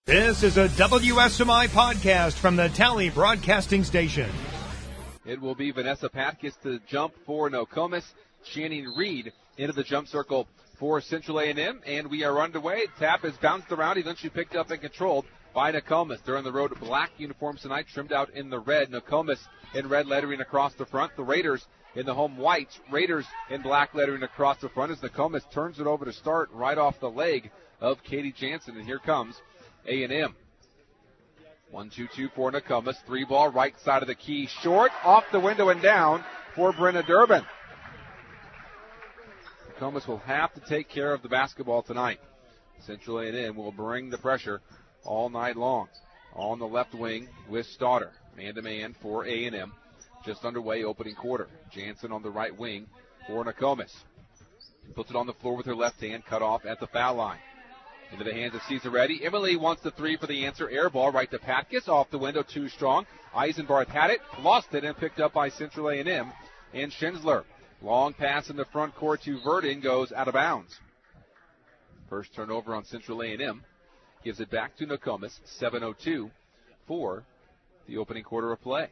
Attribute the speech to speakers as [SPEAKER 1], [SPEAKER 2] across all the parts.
[SPEAKER 1] This is a WSMI podcast from the Tally Broadcasting Station.
[SPEAKER 2] It will be Vanessa Patkus to jump for Nokomis. Channing Reed into the jump circle for Central A&M, and we are underway. Tap is bounced around, eventually picked up and controlled by Nokomis. They're on the road black uniforms tonight, trimmed out in the red. Nokomis in red lettering across the front. The Raiders in the home whites. Raiders in black lettering across the front as Nokomis turns it over to start right off the leg of Katie Jansen, and here comes A&M. 1-2-2 for Nokomis. 3-ball, right side of the key. Short, off the window and down for Brenna Durbin. Nokomis will have to take care of the basketball tonight. Central A&M will bring the pressure all night long. On the left wing with Stauder. Man-to-man for A&M. Just underway, opening quarter. Jansen on the right wing for Nokomis. Puts it on the floor with her left hand, cut off at the foul line. Into the hands of Cesaretti. Emily wants the three for the answer. Air ball right to Patkus. Off the window, too strong. Eisenbarth had it, lost it, and picked up by Central A&M. And Schindler. Long pass in the front court to Verdin goes out of bounds. First turnover on Central A&M. Gives it back to Nokomis. 7:02 for the opening quarter of play.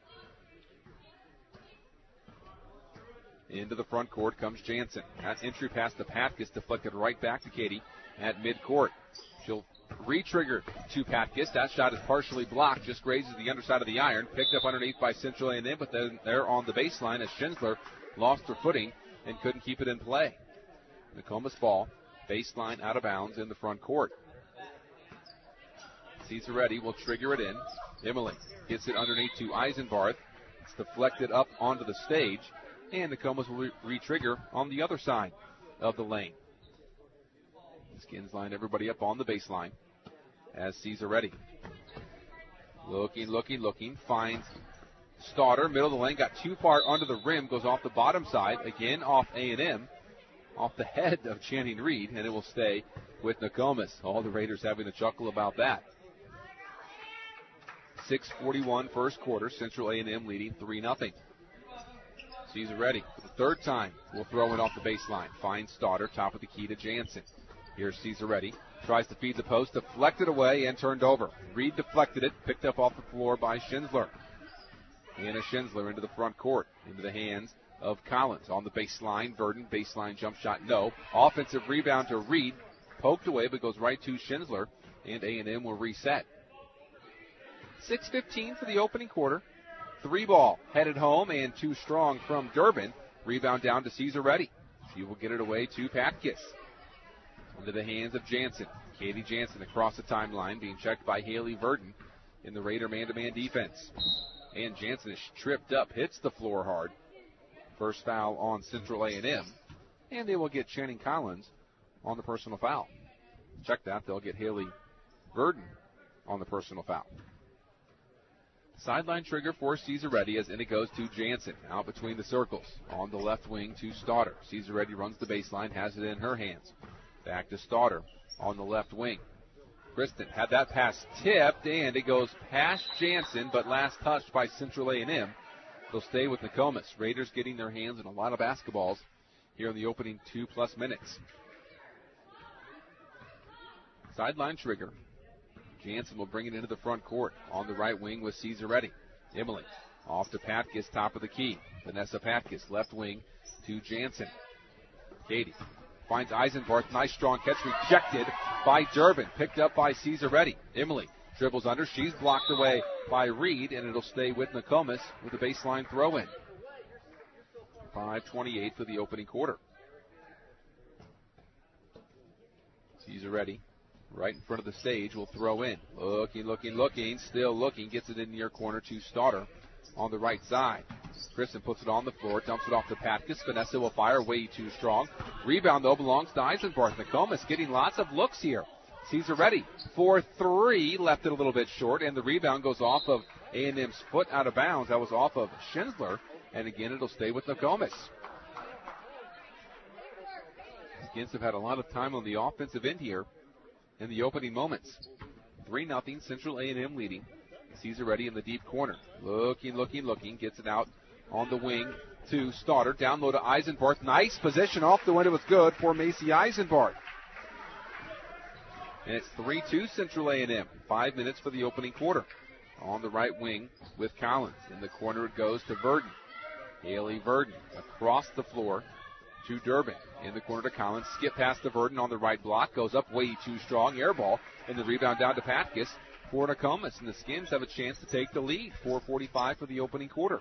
[SPEAKER 2] Into the front court comes Jansen. That entry pass to Patkus deflected right back to Katie at midcourt. She'll re-trigger to Patkus. That shot is partially blocked, just grazes the underside of the iron. Picked up underneath by Central A&M, but then they're on the baseline as Schindler lost her footing and couldn't keep it in play. Nokomis ball, baseline out of bounds in the front court. Cesaretti will trigger it in. Emily gets it underneath to Eisenbarth. It's deflected up onto the stage, and Nokomis will re-trigger on the other side of the lane. Skins line everybody up on the baseline as Cesaretti. Looking, finds Stauder, middle of the lane, got too far under the rim, goes off the bottom side, again off A&M, off the head of Channing Reed, and it will stay with Nokomis. All the Raiders having a chuckle about that. 6:41 first quarter, Central A&M leading 3-0. Cesaretti for the third time will throw it off the baseline. Finds Stauder, top of the key to Jansen. Here's Cesaretti. Tries to feed the post, deflected away and turned over. Reed deflected it, picked up off the floor by Schindler. Anna Schindler into the front court, into the hands of Collins. On the baseline, Verdin, baseline jump shot, no. Offensive rebound to Reed, poked away but goes right to Schindler, and A&M will reset. 6:15 for the opening quarter. 3-ball headed home and too strong from Durbin. Rebound down to Cesaretti. She will get it away to Patkus. Into the hands of Jansen. Katie Jansen across the timeline, being checked by Haley Verdin in the Raider man-to-man defense. And Jansen is tripped up, hits the floor hard. First foul on Central A&M. And they will get Channing Collins on the personal foul. Check that. They'll get Haley Verdin on the personal foul. Sideline trigger for Cesaretti as in it goes to Jansen. Out between the circles. On the left wing to Stauder. Cesaretti runs the baseline, has it in her hands. Back to Stauder on the left wing. Kristen had that pass tipped, and it goes past Jansen, but last touched by Central A&M. They'll stay with Nokomis. Raiders getting their hands on a lot of basketballs here in the opening 2+ minutes. Sideline trigger. Jansen will bring it into the front court. On the right wing with Cesaretti. Emily off to Patkus, top of the key. Vanessa Patkus, left wing to Jansen. Katie finds Eisenbarth. Nice strong catch, rejected by Durbin. Picked up by Cesaretti. Emily dribbles under. She's blocked away by Reed, and it'll stay with Nokomis with a baseline throw-in. 5:28 for the opening quarter. Cesaretti right in front of the stage will throw in. Looking, still looking. Gets it in near corner to Stauder on the right side. Kristen puts it on the floor, dumps it off to Patkus. Vanessa will fire, way too strong. Rebound, though, belongs to Eisenbarth. Nokomis getting lots of looks here. Cesaretti for 3, left it a little bit short, and the rebound goes off of A&M's foot out of bounds. That was off of Schindler, and again it'll stay with Nokomis. Skins have had a lot of time on the offensive end here in the opening moments. 3-0, Central A&M leading. Cesaretti in the deep corner. Looking, gets it out on the wing to Stauder. Down low to Eisenbarth. Nice position off the window. It's good for Macy Eisenbarth. And it's 3-2 Central A&M. 5 minutes for the opening quarter. On the right wing with Collins. In the corner it goes to Verdon. Haley Verdon across the floor to Durbin. In the corner to Collins. Skip past to Verdon on the right block. Goes up way too strong. Air ball. And the rebound down to Patkus for Nokomis. And the Skins have a chance to take the lead. 4:45 for the opening quarter.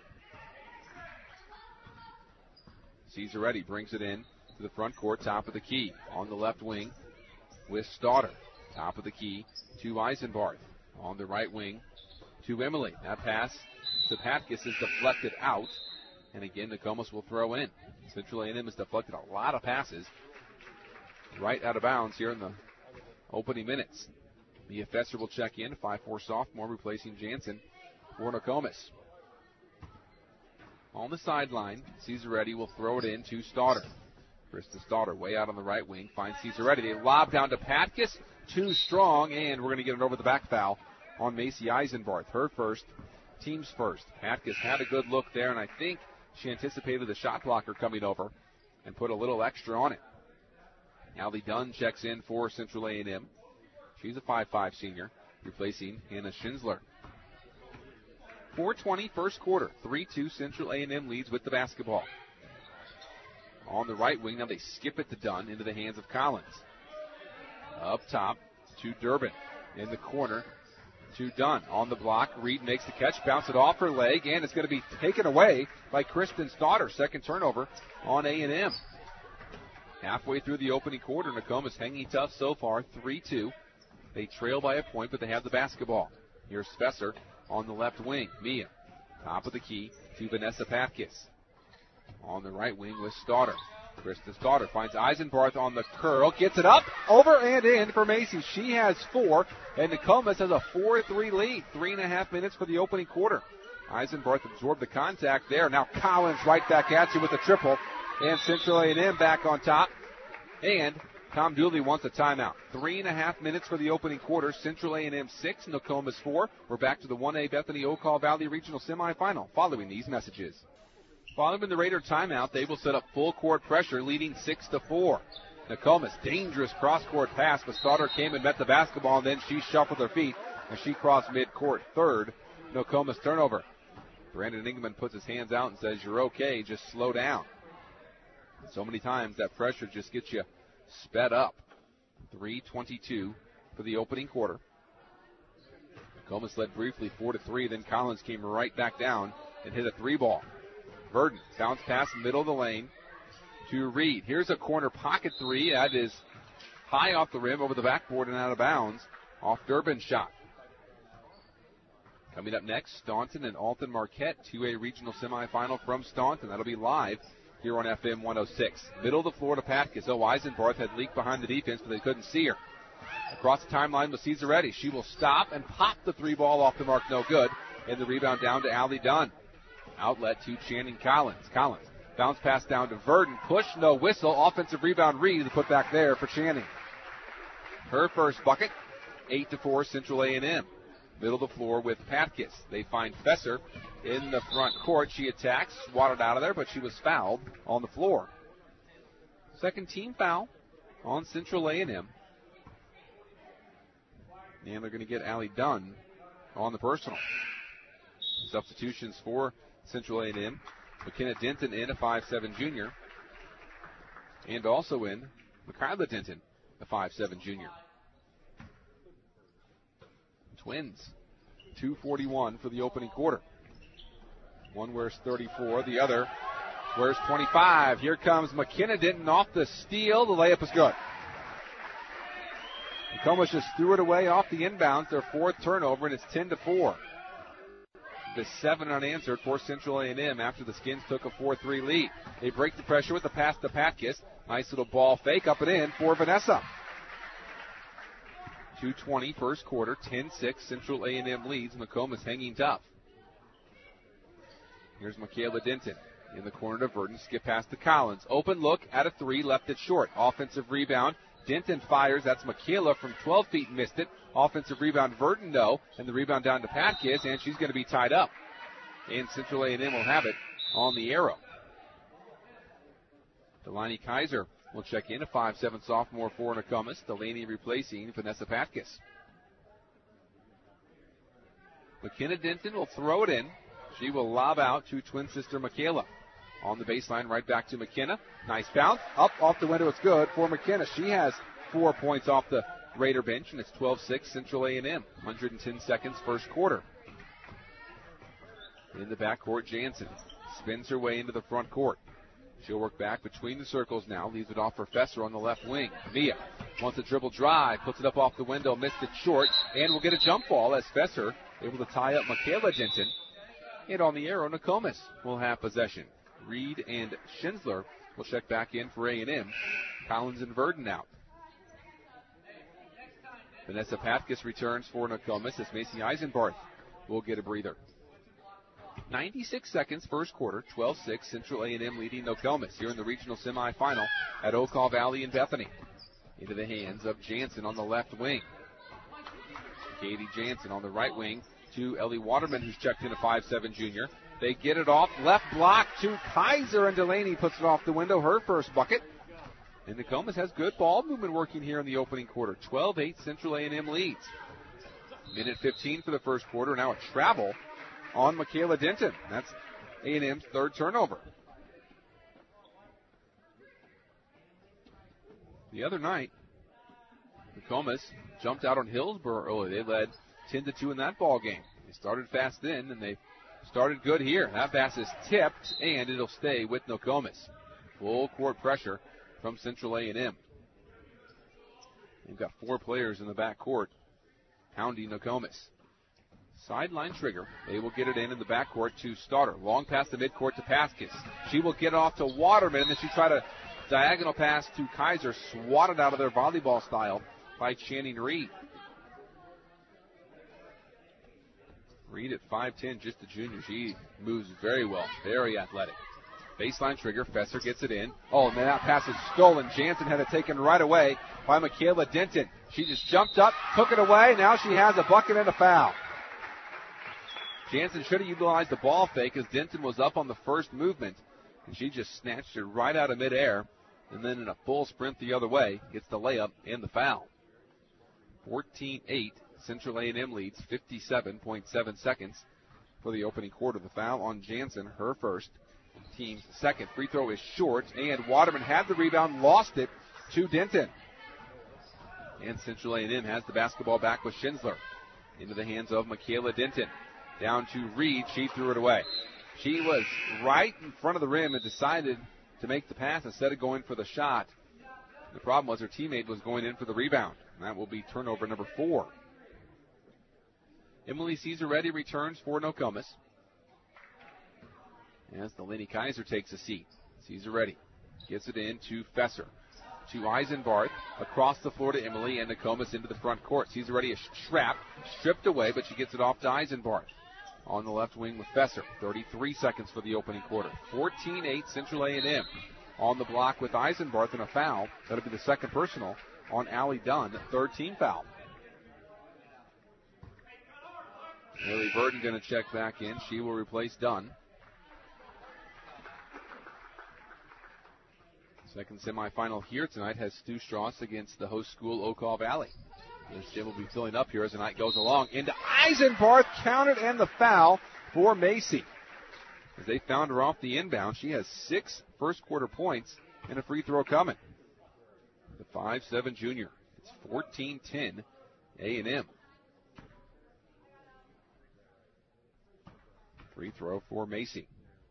[SPEAKER 2] Cesaretti brings it in to the front court. Top of the key. On the left wing with Stauder. Top of the key to Eisenbarth. On the right wing to Emily. That pass to Patkus is deflected out. And again, Nokomis will throw in. Central A&M has deflected a lot of passes right out of bounds here in the opening minutes. Mia Fesser will check in. 5'4" sophomore replacing Jansen for Nokomis. On the sideline, Cesaretti will throw it in to Stauder. Krista Stauder way out on the right wing. Finds Cesaretti. They lob down to Patkus. Too strong, and we're going to get it over the back foul on Macy Eisenbarth. Her first, team's first. Patkus had a good look there, and I think she anticipated the shot blocker coming over and put a little extra on it. Allie Dunn checks in for Central A&M. She's a 5'5" senior, replacing Hannah Schindler. 4:20 first quarter. 3-2 Central A&M leads with the basketball. On the right wing, now they skip it to Dunn into the hands of Collins. Up top to Durbin. In the corner to Dunn. On the block, Reed makes the catch, bounce it off her leg, and it's going to be taken away by Kristen Stauder. Second turnover on A&M. Halfway through the opening quarter, Nokomis hanging tough so far, 3-2. They trail by a point, but they have the basketball. Here's Fesser on the left wing. Mia, top of the key to Vanessa Patkus. On the right wing with Stauder. Kristen Stauder finds Eisenbarth on the curl, gets it up, over and in for Macy. She has 4, and Nokomis has a 4-3 lead. 3.5 minutes for the opening quarter. Eisenbarth absorbed the contact there. Now Collins right back at you with a triple, and Central A&M back on top. And Tom Dooley wants a timeout. 3.5 minutes for the opening quarter. Central A&M 6, Nokomis 4. We're back to the 1A Bethany Ocala Valley Regional Semifinal following these messages. Following the Raider timeout, they will set up full court pressure, leading 6-4. Nokomis, dangerous cross-court pass, but Stauder came and met the basketball, and then she shuffled her feet as she crossed midcourt. Third Nokomis turnover. Brandon Ingman puts his hands out and says, "You're okay, just slow down." And so many times that pressure just gets you sped up. 3:22 for the opening quarter. Nokomis led briefly 4-3, then Collins came right back down and hit a 3-ball. Verdon, bounce pass middle of the lane to Reed. Here's a corner pocket 3. That is high off the rim, over the backboard and out of bounds. Off Durbin's shot. Coming up next, Staunton and Alton Marquette, 2A regional semifinal from Staunton. That'll be live here on FM 106. Middle of the floor to Patkus. Eisenbarth had leaked behind the defense, but they couldn't see her. Across the timeline with Cesaretti. She will stop and pop the 3-ball off the mark, no good. And the rebound down to Allie Dunn. Outlet to Channing Collins. Collins, bounce pass down to Verdon. Push, no whistle. Offensive rebound, Reed. The put back there for Channing. Her first bucket, 8-4 Central A&M. Middle of the floor with Patkus. They find Fesser in the front court. She attacks, swatted out of there, but she was fouled on the floor. Second team foul on Central A&M. And they're going to get Allie Dunn on the personal. Substitutions for Central A&M. McKenna Denton in, a 5'7" junior. And also in Michaela Denton, a 5'7" junior. Twins, 2:41 for the opening quarter. One wears 34, the other wears 25. Here comes McKenna Denton off the steal. The layup is good. Nokomis just threw it away off the inbounds. Their fourth turnover, and it's 10-4. The 7 unanswered for Central A&M after the Skins took a 4-3 lead. They break the pressure with the pass to Patkus. Nice little ball fake up and in for Vanessa. 2:20 first quarter, 10-6 Central A&M leads. Nokomis hanging tough. Here's Michaela Denton in the corner to Verdon. Skip past to Collins. Open look at a 3, left it short. Offensive rebound. Denton fires. That's Michaela from 12 feet, missed it. Offensive rebound, Verdon, no. And the rebound down to Patkus, and she's going to be tied up. And Central A&M will have it on the arrow. Delaney Kaiser will check in, a 5'7" sophomore for Nokomis. Delaney replacing Vanessa Patkus. McKenna Denton will throw it in. She will lob out to twin sister Michaela. On the baseline, right back to McKenna. Nice bounce. Up off the window. It's good for McKenna. She has 4 points off the Raider bench, and it's 12-6 Central A&M. 110 seconds first quarter. In the backcourt, Jansen spins her way into the front court. She'll work back between the circles now. Leaves it off for Fesser on the left wing. Mia wants a dribble drive. Puts it up off the window. Missed it short. And will get a jump ball as Fesser able to tie up Michaela Denton. And on the arrow, Nokomis will have possession. Reed and Schindler will check back in for A&M. Collins and Verdon out. Vanessa Patkus returns for Nokomis as Macy Eisenbarth will get a breather. 96 seconds first quarter, 12-6 Central A&M leading Nokomis here in the regional semifinal at Okaw Valley in Bethany. Into the hands of Jansen on the left wing. Katie Jansen on the right wing to Ellie Waterman, who's checked in, a 5'7" junior. They get it off, left block to Kaiser, and Delaney puts it off the window, her first bucket. And Nokomis has good ball movement working here in the opening quarter. 12-8 Central A&M leads. Minute 15 for the first quarter, now a travel on Michaela Denton. That's A&M's third turnover. The other night, Nokomis jumped out on Hillsborough early. They led 10-2 in that ball game. They started fast then, and they started good here. That pass is tipped, and it'll stay with Nokomis. Full court pressure from Central A&M. They've got 4 players in the back court hounding Nokomis. Sideline trigger. They will get it in the backcourt to Starter. Long pass the midcourt to Patkus. She will get off to Waterman, and then she tried a diagonal pass to Kaiser, swatted out of their volleyball style by Channing Reed. Reed at 5'10", just a junior. She moves very well, very athletic. Baseline trigger. Fesser gets it in. Oh, and that pass is stolen. Jansen had it taken right away by Michaela Denton. She just jumped up, took it away. Now she has a bucket and a foul. Jansen should have utilized the ball fake as Denton was up on the first movement, and she just snatched it right out of midair, and then in a full sprint the other way, gets the layup and the foul. 14-8, Central A&M leads, 57.7 seconds for the opening quarter. The foul on Jansen, her first, team's second. Free throw is short, and Waterman had the rebound, lost it to Denton. And Central A&M has the basketball back with Schindler. Into the hands of Michaela Denton. Down to Reed. She threw it away. She was right in front of the rim and decided to make the pass instead of going for the shot. The problem was her teammate was going in for the rebound. And that will be turnover number 4. Emily Cesaretti returns for Nokomis. As Delaney Kaiser takes a seat. Cesaretti gets it in to Fesser. To Eisenbarth, across the floor to Emily, and Nokomis into the front court. Cesaretti is trapped, stripped away, but she gets it off to Eisenbarth. On the left wing with Fesser. 33 seconds for the opening quarter. 14-8 Central A&M. On the block with Eisenbarth and a foul. That'll be the second personal on Allie Dunn. Third team foul. Haley Burton going to check back in. She will replace Dunn. Second semifinal here tonight has Stu Strauss against the host school, Okaw Valley. This gym will be filling up here as the night goes along. Into Eisenbarth, counted, and the foul for Macy. As they found her off the inbound, she has 6 first quarter points and a free throw coming. The 5'7" junior. It's 14-10 A&M. Free throw for Macy.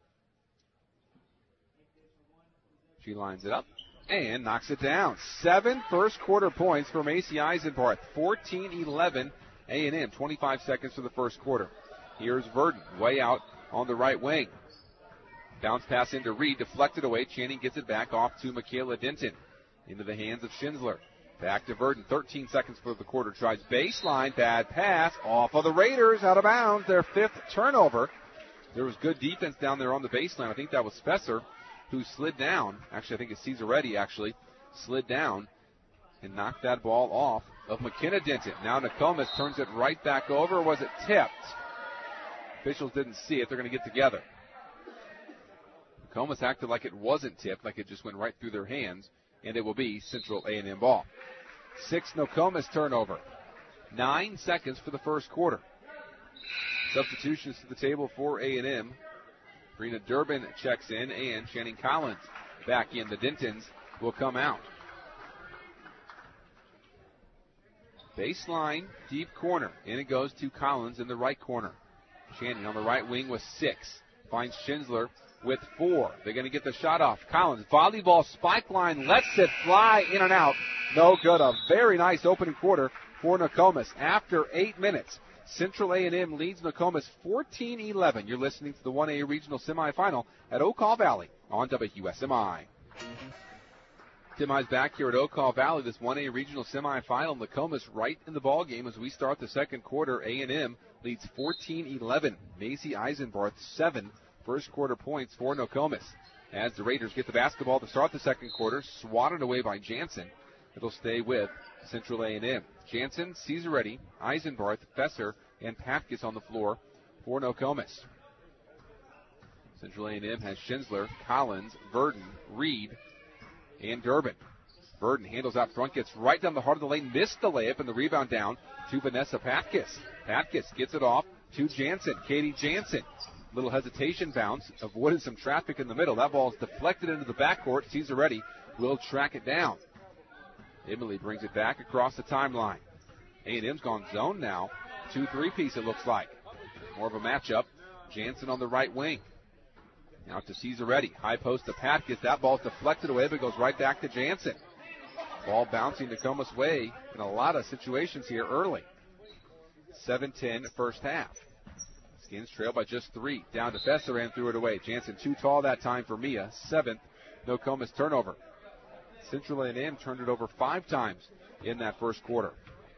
[SPEAKER 2] She lines it up and knocks it down. 7 first quarter points for Macy Eisenbarth. 14-11 A&M. 25 seconds for the first quarter. Here's Verdon way out on the right wing. Bounce pass into Reed, deflected away. Channing gets it back off to Michaela Denton. Into the hands of Schindler. Back to Verdon. 13 seconds for the quarter. Tries baseline. Bad pass. Off of the Raiders. Out of bounds. Their 5th turnover. There was good defense down there on the baseline. I think that was Fesser who slid down. Actually, I think it's Cesaretti actually slid down and knocked that ball off of McKenna Denton. Now Nokomis turns it right back over. Or was it tipped? Officials didn't see it. They're going to get together. Nokomis acted like it wasn't tipped, like it just went right through their hands. and it will be Central A&M ball. 6 Nokomis turnover. 9 seconds for the first quarter. Substitutions to the table for A&M. Brina Durbin checks in, and Channing Collins back in. The Dentons will come out. Baseline, deep corner. In it goes to Collins in the right corner. Channing on the right wing with 6. Finds Schindler with 4. They're going to get the shot off. Collins, volleyball spike line, lets it fly in and out. No good. A very nice opening quarter for Nokomis. After 8 minutes, Central A&M leads Nokomis 14-11. You're listening to the 1A Regional Semifinal at Okaw Valley on WSMI. Tim Mize back here at Okaw Valley, this 1A Regional Semifinal. Nokomis right in the ball game as we start the second quarter. A&M leads 14-11. Macy Eisenbarth, 7 first quarter points for Nokomis. As the Raiders get the basketball to start the second quarter, swatted away by Jansen. It'll stay with Central A&M. Jansen, Cesaretti, Eisenbarth, Fesser, and Papkes on the floor for Nokomis. Central A&M has Schindler, Collins, Verdon, Reed, and Durbin. Verdon handles out front, gets right down the heart of the lane, missed the layup, and the rebound down to Vanessa Papkes. Papkes gets it off to Jansen. Katie Jansen. Little hesitation bounce, avoided some traffic in the middle. That ball is deflected into the backcourt. Cesaretti will track it down. Emily brings it back across the timeline. A&M's gone zone now. 2-3-piece it looks like. More of a matchup. Jansen on the right wing. Now to Cesaretti. High post to Papkes. That ball's deflected away, but goes right back to Jansen. Ball bouncing Nokomis' way in a lot of situations here early. 7-10 first half. Skins trail by just 3. Down to Fesser and threw it away. Jansen too tall that time for Mia. 7th Nokomis turnover. Central A&M turned it over 5 times in that first quarter.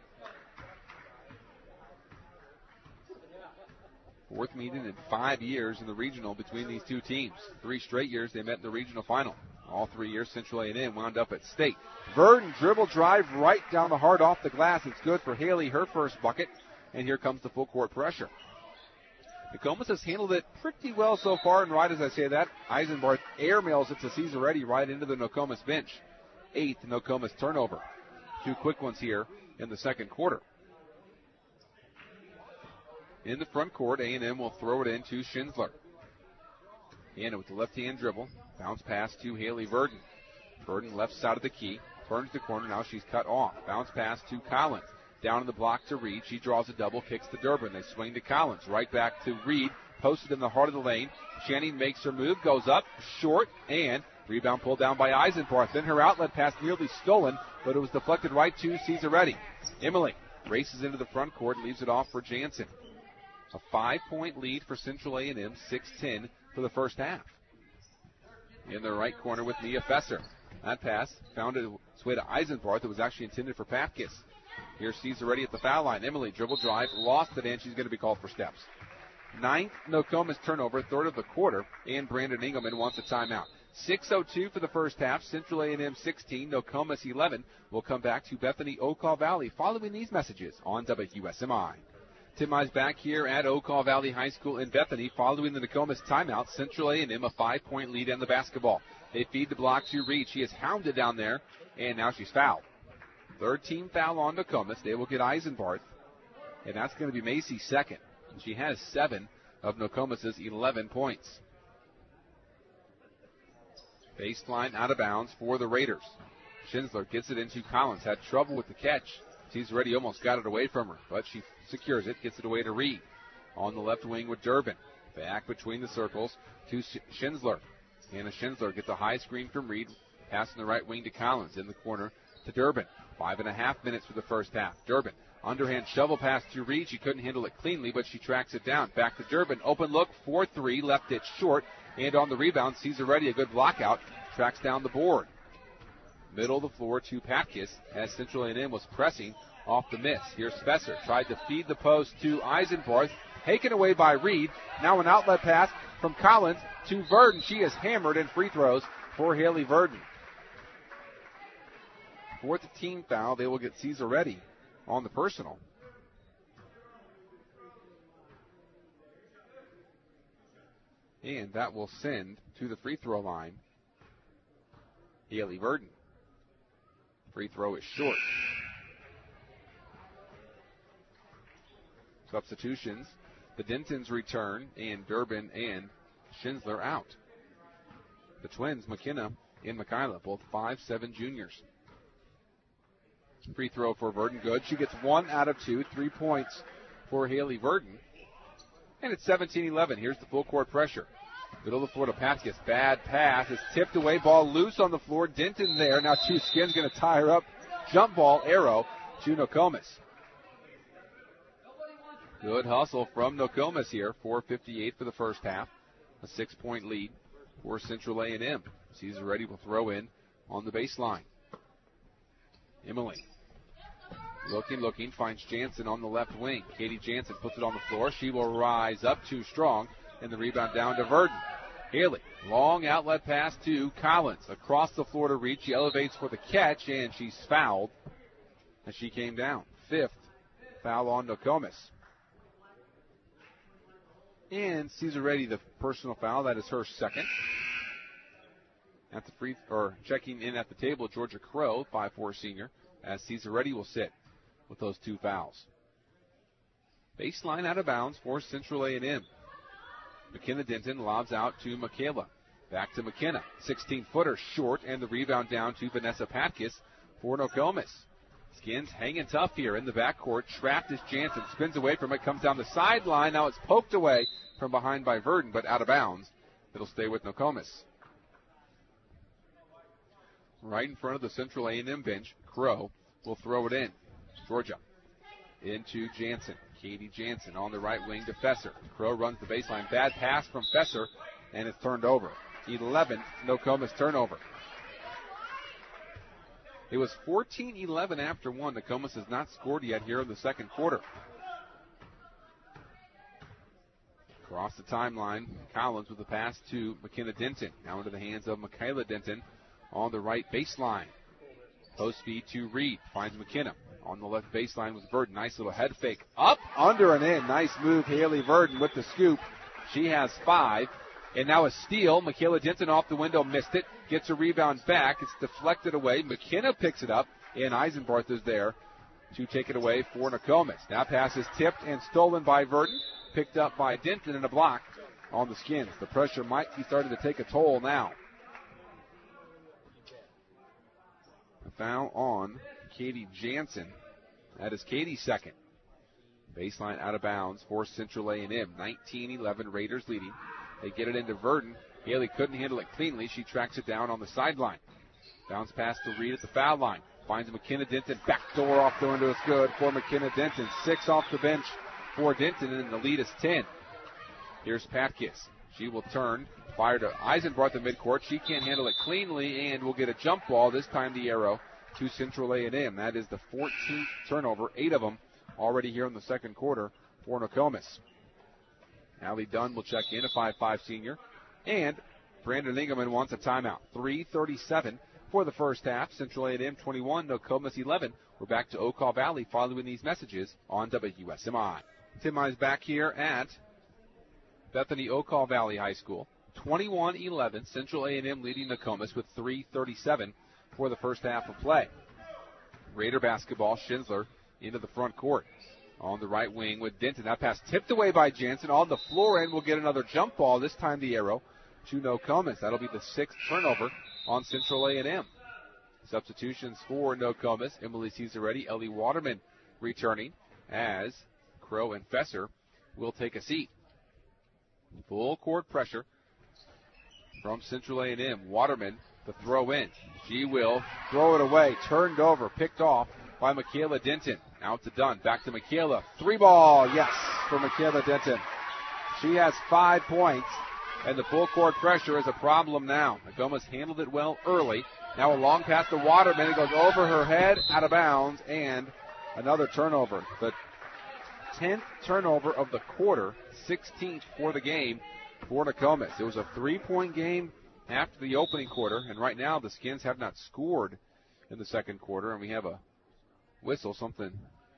[SPEAKER 2] Fourth meeting in 5 years in the regional between these two teams. 3 straight years they met in the regional final. All 3 years Central A&M wound up at state. Verdon dribble drive right down the heart off the glass. It's good for Haley, her first bucket. And here comes the full court pressure. Nokomis has handled it pretty well so far, and right as I say that, Eisenbarth airmails it to Cesaretti right into the Nokomis bench. 8th Nokomis turnover. 2 quick ones here in the second quarter. In the front court, A&M will throw it in to Schindler. And with the left-hand dribble, bounce pass to Haley Verdon. Verdon left side of the key, turns the corner, now she's cut off. Bounce pass to Collins. Down in the block to Reed. She draws a double, kicks to Durbin. They swing to Collins. Right back to Reed. Posted in the heart of the lane. Channing makes her move, goes up, short, and rebound pulled down by Eisenbarth. Then her outlet pass nearly stolen, but it was deflected right to Cesaretti. Emily races into the front court and leaves it off for Jansen. A 5-point lead for Central A&M, 6-10 for the first half. In the right corner with Nia Fesser. That pass found its way to Eisenbarth. It was actually intended for Papkes. Here Cesaretti at the foul line. Emily dribble drive, lost it, and she's going to be called for steps. 9th Nokomis turnover, 3rd of the quarter, and Brandon Engelman wants a timeout. 6:02 for the first half. Central A&M 16, Nokomis 11. We'll come back to Bethany Okaw Valley following these messages on WSMI. Tim Mize back here at Okaw Valley High School in Bethany following the Nokomis timeout. Central A&M a 5-point lead in the basketball. They feed the block to Reed. She is hounded down there, and now she's fouled. 3rd team foul on Nokomis. They will get Eisenbarth, and that's going to be Macy's second. And she has 7 of Nokomis' 11 points. Baseline out of bounds for the Raiders. Schindler gets it into Collins. Had trouble with the catch. Cesaretti almost got it away from her, but she secures it, gets it away to Reed. On the left wing with Durbin. Back between the circles to Schindler. Hannah Schindler gets a high screen from Reed. Passing the right wing to Collins. In the corner to Durbin. 5.5 minutes for the first half. Durbin, underhand shovel pass to Reed. She couldn't handle it cleanly, but she tracks it down. Back to Durbin. Open look, 4-3, left it short. And on the rebound, Cesaretti, a good block out, tracks down the board. Middle of the floor to Papkes as Central A&M was pressing off the miss. Here's Fesser. Tried to feed the post to Eisenbarth. Taken away by Reed. Now an outlet pass from Collins to Verdon. She is hammered in free throws for Haley Verdon. 4th team foul. They will get Cesaretti on the personal. And that will send to the free throw line Haley Verdon. Free throw is short. Substitutions. The Dentons return, and Durbin and Schindler out. The twins, McKenna and Michaela, both 5'7" juniors. Free throw for Verdon, good. She gets 1 out of 2, 3 points for Haley Verdon. And it's 17-11. Here's the full court pressure. Middle of the floor to Patskis. Bad pass. It's tipped away. Ball loose on the floor. Denton there. Now two Skins going to tie her up. Jump ball arrow to Nokomis. Good hustle from Nokomis here. 4:58 for the first half. A 6-point lead for Central A&M. Caesar Reddy will throw in on the baseline. Emily. Looking, finds Jansen on the left wing. Katie Jansen puts it on the floor. She will rise up too strong, and the rebound down to Verdon. Haley, long outlet pass to Collins. Across the floor to reach. She elevates for the catch, and she's fouled as she came down. 5th foul on Nokomis. And Caesar Reddy, the personal foul. That is her second. At the checking in at the table, Georgia Crow, 5'4" senior, as Caesar Reddy will sit with those 2 fouls. Baseline out of bounds for Central A&M. McKenna Denton lobs out to Michaela. Back to McKenna. 16-footer short, and the rebound down to Vanessa Patkus for Nokomis. Skins hanging tough here in the backcourt. Trapped as Jansen spins away from it, comes down the sideline. Now it's poked away from behind by Verdon, but out of bounds. It'll stay with Nokomis. Right in front of the Central A&M bench, Crow will throw it in. Georgia into Jansen. Katie Jansen on the right wing to Fesser. Crow runs the baseline. Bad pass from Fesser, and it's turned over. 11th Nokomis turnover. It was 14-11 after 1. Nokomis has not scored yet here in the second quarter. Across the timeline, Collins with the pass to McKenna Denton. Now into the hands of Michaela Denton on the right baseline. Post feed to Reed. Finds McKenna. On the left baseline with Verdon. Nice little head fake. Up, under, and in. Nice move, Haley Verdon with the scoop. She has 5. And now a steal. Michaela Denton off the window, missed it. Gets a rebound back. It's deflected away. McKenna picks it up, and Eisenbarth is there to take it away for Nokomis. Now pass is tipped and stolen by Verdon. Picked up by Denton and a block on the Skins. The pressure might be starting to take a toll now. A foul on Katie Jansen. That is Katie's second. Baseline out of bounds for Central A&M. 19-11 Raiders leading. They get it into Verdon. Haley couldn't handle it cleanly. She tracks it down on the sideline. Bounce pass to Reed at the foul line. Finds McKenna Denton. Backdoor off the window is good for McKenna Denton. 6 off the bench for Denton, and the lead is 10. Here's Patkus. She will turn. Fire to Eisenbarth in midcourt. She can't handle it cleanly and will get a jump ball. This time the arrow to Central A&M. That is the 14th turnover, 8 of them already here in the second quarter for Nokomis. Allie Dunn will check in, a 5'5" senior. And Brandon Engelman wants a timeout. 3:37 for the first half. Central A&M 21, Nokomis 11. We're back to Okaw Valley following these messages on WSMI. Tim Mize back here at Bethany Okaw Valley High School. 21-11, Central A&M leading Nokomis with 3:37 for the first half of play. Raider basketball, Schindler into the front court. On the right wing with Denton. That pass tipped away by Jansen. On the floor end, we'll get another jump ball. This time the arrow to Nokomis. That'll be the 6th turnover on Central A&M. Substitutions for Nokomis. Emily Cesaretti, Ellie Waterman returning as Crow and Fesser will take a seat. Full court pressure from Central A&M. Waterman the throw in. She will throw it away. Turned over. Picked off by Michaela Denton. Out to Dunn. Back to Michaela. 3-ball. Yes, for Michaela Denton. She has 5 points, and the full court pressure is a problem now. Nokomis handled it well early. Now a long pass to Waterman. It goes over her head, out of bounds, and another turnover. The 10th turnover of the quarter, 16th for the game for Nokomis. It was a 3-point game after the opening quarter, and right now the Skins have not scored in the second quarter, and we have a whistle. Something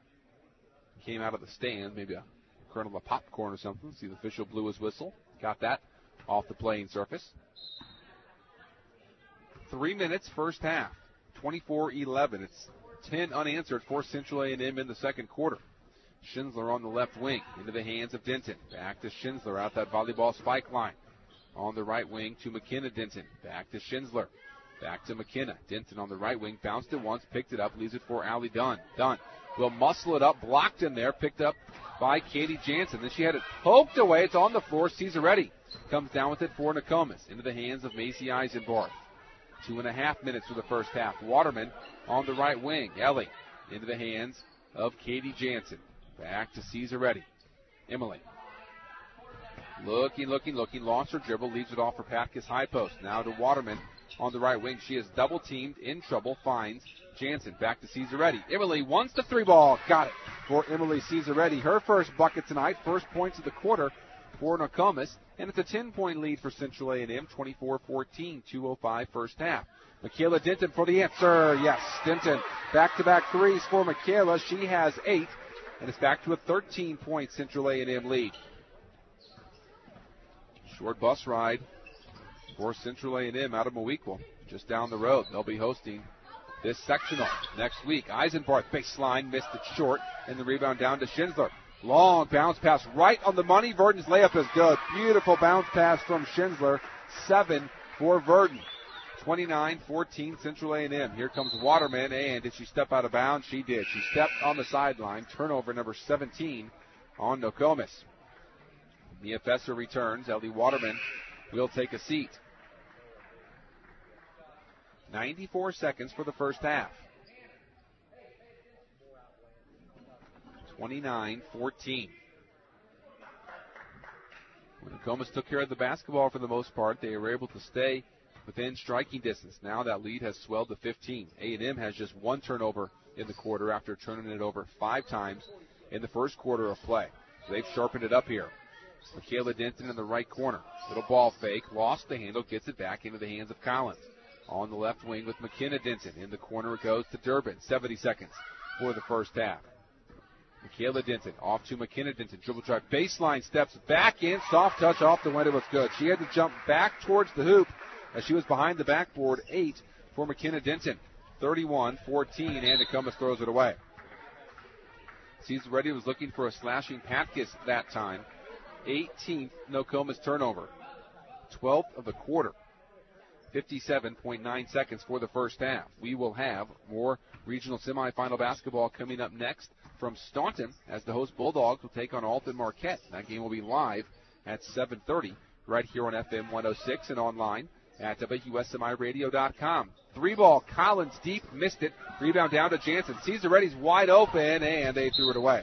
[SPEAKER 2] came out of the stand, maybe a kernel of popcorn or something. See, the official blew his whistle. Got that off the playing surface. 3 minutes, first half. 24-11. It's 10 unanswered for Central A&M in the second quarter. Schindler on the left wing, into the hands of Denton. Back to Schindler out that volleyball spike line. On the right wing to McKenna Denton. Back to Schindler. Back to McKenna. Denton on the right wing, bounced it once, picked it up, leaves it for Allie Dunn. Dunn will muscle it up, blocked in there, picked up by Katie Jansen. Then she had it poked away. It's on the floor. Cesaretti comes down with it for Nokomis. Into the hands of Macy Eisenbarth. 2.5 minutes for the first half. Waterman on the right wing. Ellie into the hands of Katie Jansen. Back to Cesaretti. Emily. Looking. Lost her dribble. Leaves it off for Patkus high post. Now to Waterman on the right wing. She is double teamed. In trouble. Finds Jansen. Back to Cesaretti. Emily wants the three ball. Got it for Emily Cesaretti. Her first bucket tonight. First points of the quarter for Nokomis. And it's a 10-point lead for Central A&M. 24-14. 2:05 first half. Michaela Denton for the answer. Yes, Denton. Back-to-back threes for Michaela. She has 8. And it's back to a 13-point Central A&M lead. Short bus ride for Central A&M out of Moequel, just down the road. They'll be hosting this sectional next week. Eisenbarth baseline, missed it short, and the rebound down to Schindler. Long bounce pass right on the money. Verdon's layup is good. Beautiful bounce pass from Schindler. 7 for Verdon. 29-14 Central A&M. Here comes Waterman, and did she step out of bounds? She did. She stepped on the sideline. Turnover number 17 on Nokomis. Mia Fesser returns. Ellie Waterman will take a seat. 94 seconds for the first half. 29-14. When Nokomis took care of the basketball for the most part, they were able to stay within striking distance. Now that lead has swelled to 15. A&M has just one turnover in the quarter after turning it over 5 times in the first quarter of play. So they've sharpened it up here. Michaela Denton in the right corner. Little ball fake. Lost the handle. Gets it back into the hands of Collins. On the left wing with McKenna Denton. In the corner it goes to Durbin. 70 seconds for the first half. Michaela Denton off to McKenna Denton. Dribble drive. Baseline steps back in. Soft touch off the window. It's good. She had to jump back towards the hoop as she was behind the backboard. 8 for McKenna Denton. 31-14, and Nokomis throws it away. Cesaretti was looking for a slashing Patkus that time. 18th Nokomis turnover. 12th of the quarter. 57.9 seconds for the first half. We will have more regional semifinal basketball coming up next from Staunton as the host Bulldogs will take on Alton Marquette. That game will be live at 7:30 right here on FM 106 and online at WSMIRadio.com. 3-ball, Collins deep, missed it. Rebound down to Jansen. Cesaretti's wide open, and they threw it away.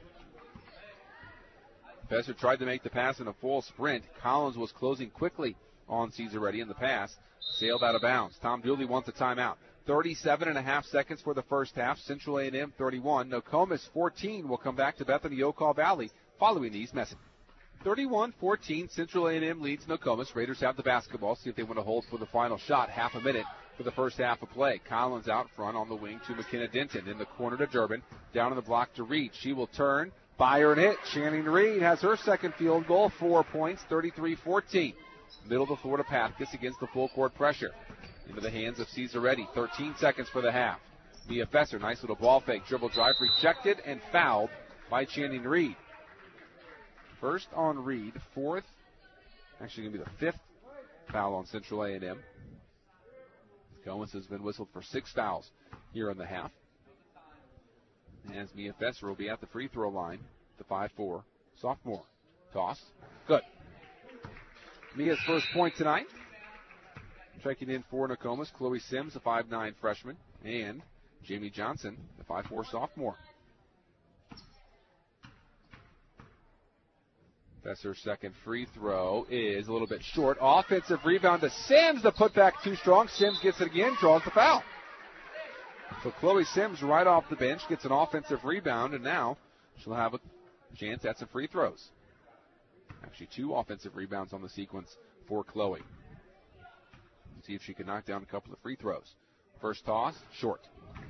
[SPEAKER 2] Fesser tried to make the pass in a full sprint. Collins was closing quickly on Cesaretti, and the pass sailed out of bounds. Tom Dooley wants a timeout. 37.5 seconds for the first half. Central A&M 31. Nokomis 14 will come back to Bethany Yokol Valley following these messages. 31-14, Central A&M leads Nokomis. Raiders have the basketball. See if they want to hold for the final shot. Half a minute for the first half of play. Collins out front on the wing to McKenna Denton. In the corner to Durbin. Down on the block to Reed. She will turn. Fire and hit. Channing Reed has her second field goal. 4 points, 33-14. Middle of the floor to Patkus against the full court pressure. Into the hands of Cesaretti. 13 seconds for the half. Mia Fesser, nice little ball fake. Dribble drive rejected and fouled by Channing Reed. First on Reed. Fourth, actually going to be the 5th foul on Central A&M. Goins has been whistled for 6 fouls here in the half. As Mia Fesser will be at the free throw line, the 5'4" sophomore. Toss. Good. Mia's first point tonight. Checking in for Nokomis, Chloe Sims, a 5'9" freshman, and Jamie Johnson, the 5'4" sophomore. Fesser's second free throw is a little bit short. Offensive rebound to Sims. The putback too strong. Sims gets it again, draws the foul. So Chloe Sims right off the bench gets an offensive rebound, and now she'll have a chance at some free throws. Actually, 2 offensive rebounds on the sequence for Chloe. Let's see if she can knock down a couple of free throws. First toss, short.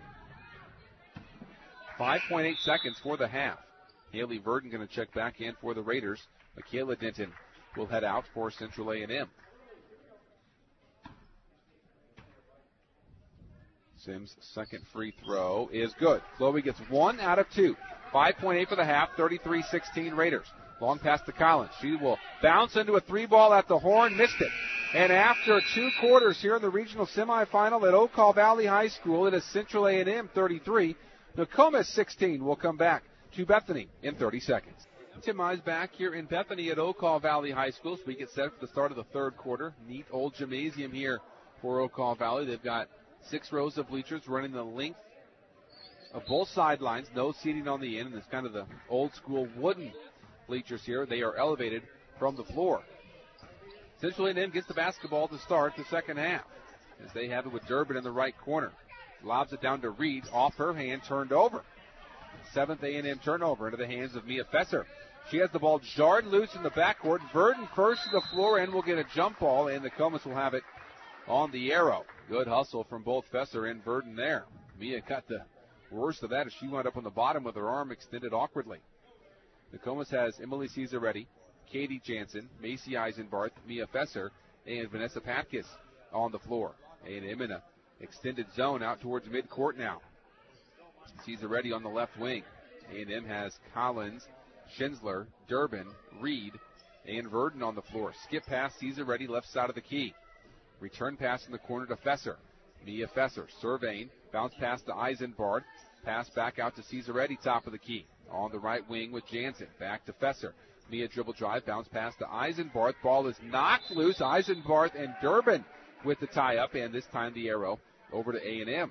[SPEAKER 2] 5.8 seconds for the half. Haley Verdon going to check back in for the Raiders. Michaela Denton will head out for Central A&M. Sims' second free throw is good. Chloe gets 1 out of 2. 5.8 for the half, 33-16 Raiders. Long pass to Collins. She will bounce into a 3-ball at the horn, missed it. And after 2 quarters here in the regional semifinal at Oak Hall Valley High School, it is Central A&M 33. Nokomis 16 will come back to Bethany in 30 seconds. Tim Mize back here in Bethany at Oak Hall Valley High School. So we get set for the start of the third quarter. Neat old gymnasium here for Oak Hall Valley. They've got 6 rows of bleachers running the length of both sidelines. No seating on the end. And it's kind of the old school wooden bleachers here. They are elevated from the floor. Central A&M gets the basketball to start the second half as they have it with Durbin in the right corner. Lobs it down to Reed. Off her hand, turned over. 7th A&M turnover into the hands of Mia Fesser. She has the ball jarred loose in the backcourt. Verdon first to the floor and will get a jump ball, and the Nokomis will have it on the arrow. Good hustle from both Fesser and Verdon there. Mia got the worst of that as she wound up on the bottom with her arm extended awkwardly. Nokomis has Emily Cesaretti, Katie Jansen, Macy Eisenbarth, Mia Fesser, and Vanessa Patkus on the floor. A&M in a extended zone out towards midcourt now. Cesaretti on the left wing. A&M has Collins, Schindler, Durbin, Reed, and Verdon on the floor. Skip pass, Cesaretti left side of the key. Return pass in the corner to Fesser. Mia Fesser surveying, bounce pass to Eisenbarth. Pass back out to Cesaretti, top of the key. On the right wing with Jansen. Back to Fesser. Mia dribble drive, bounce pass to Eisenbarth. Ball is knocked loose. Eisenbarth and Durbin with the tie-up, and this time the arrow over to A&M.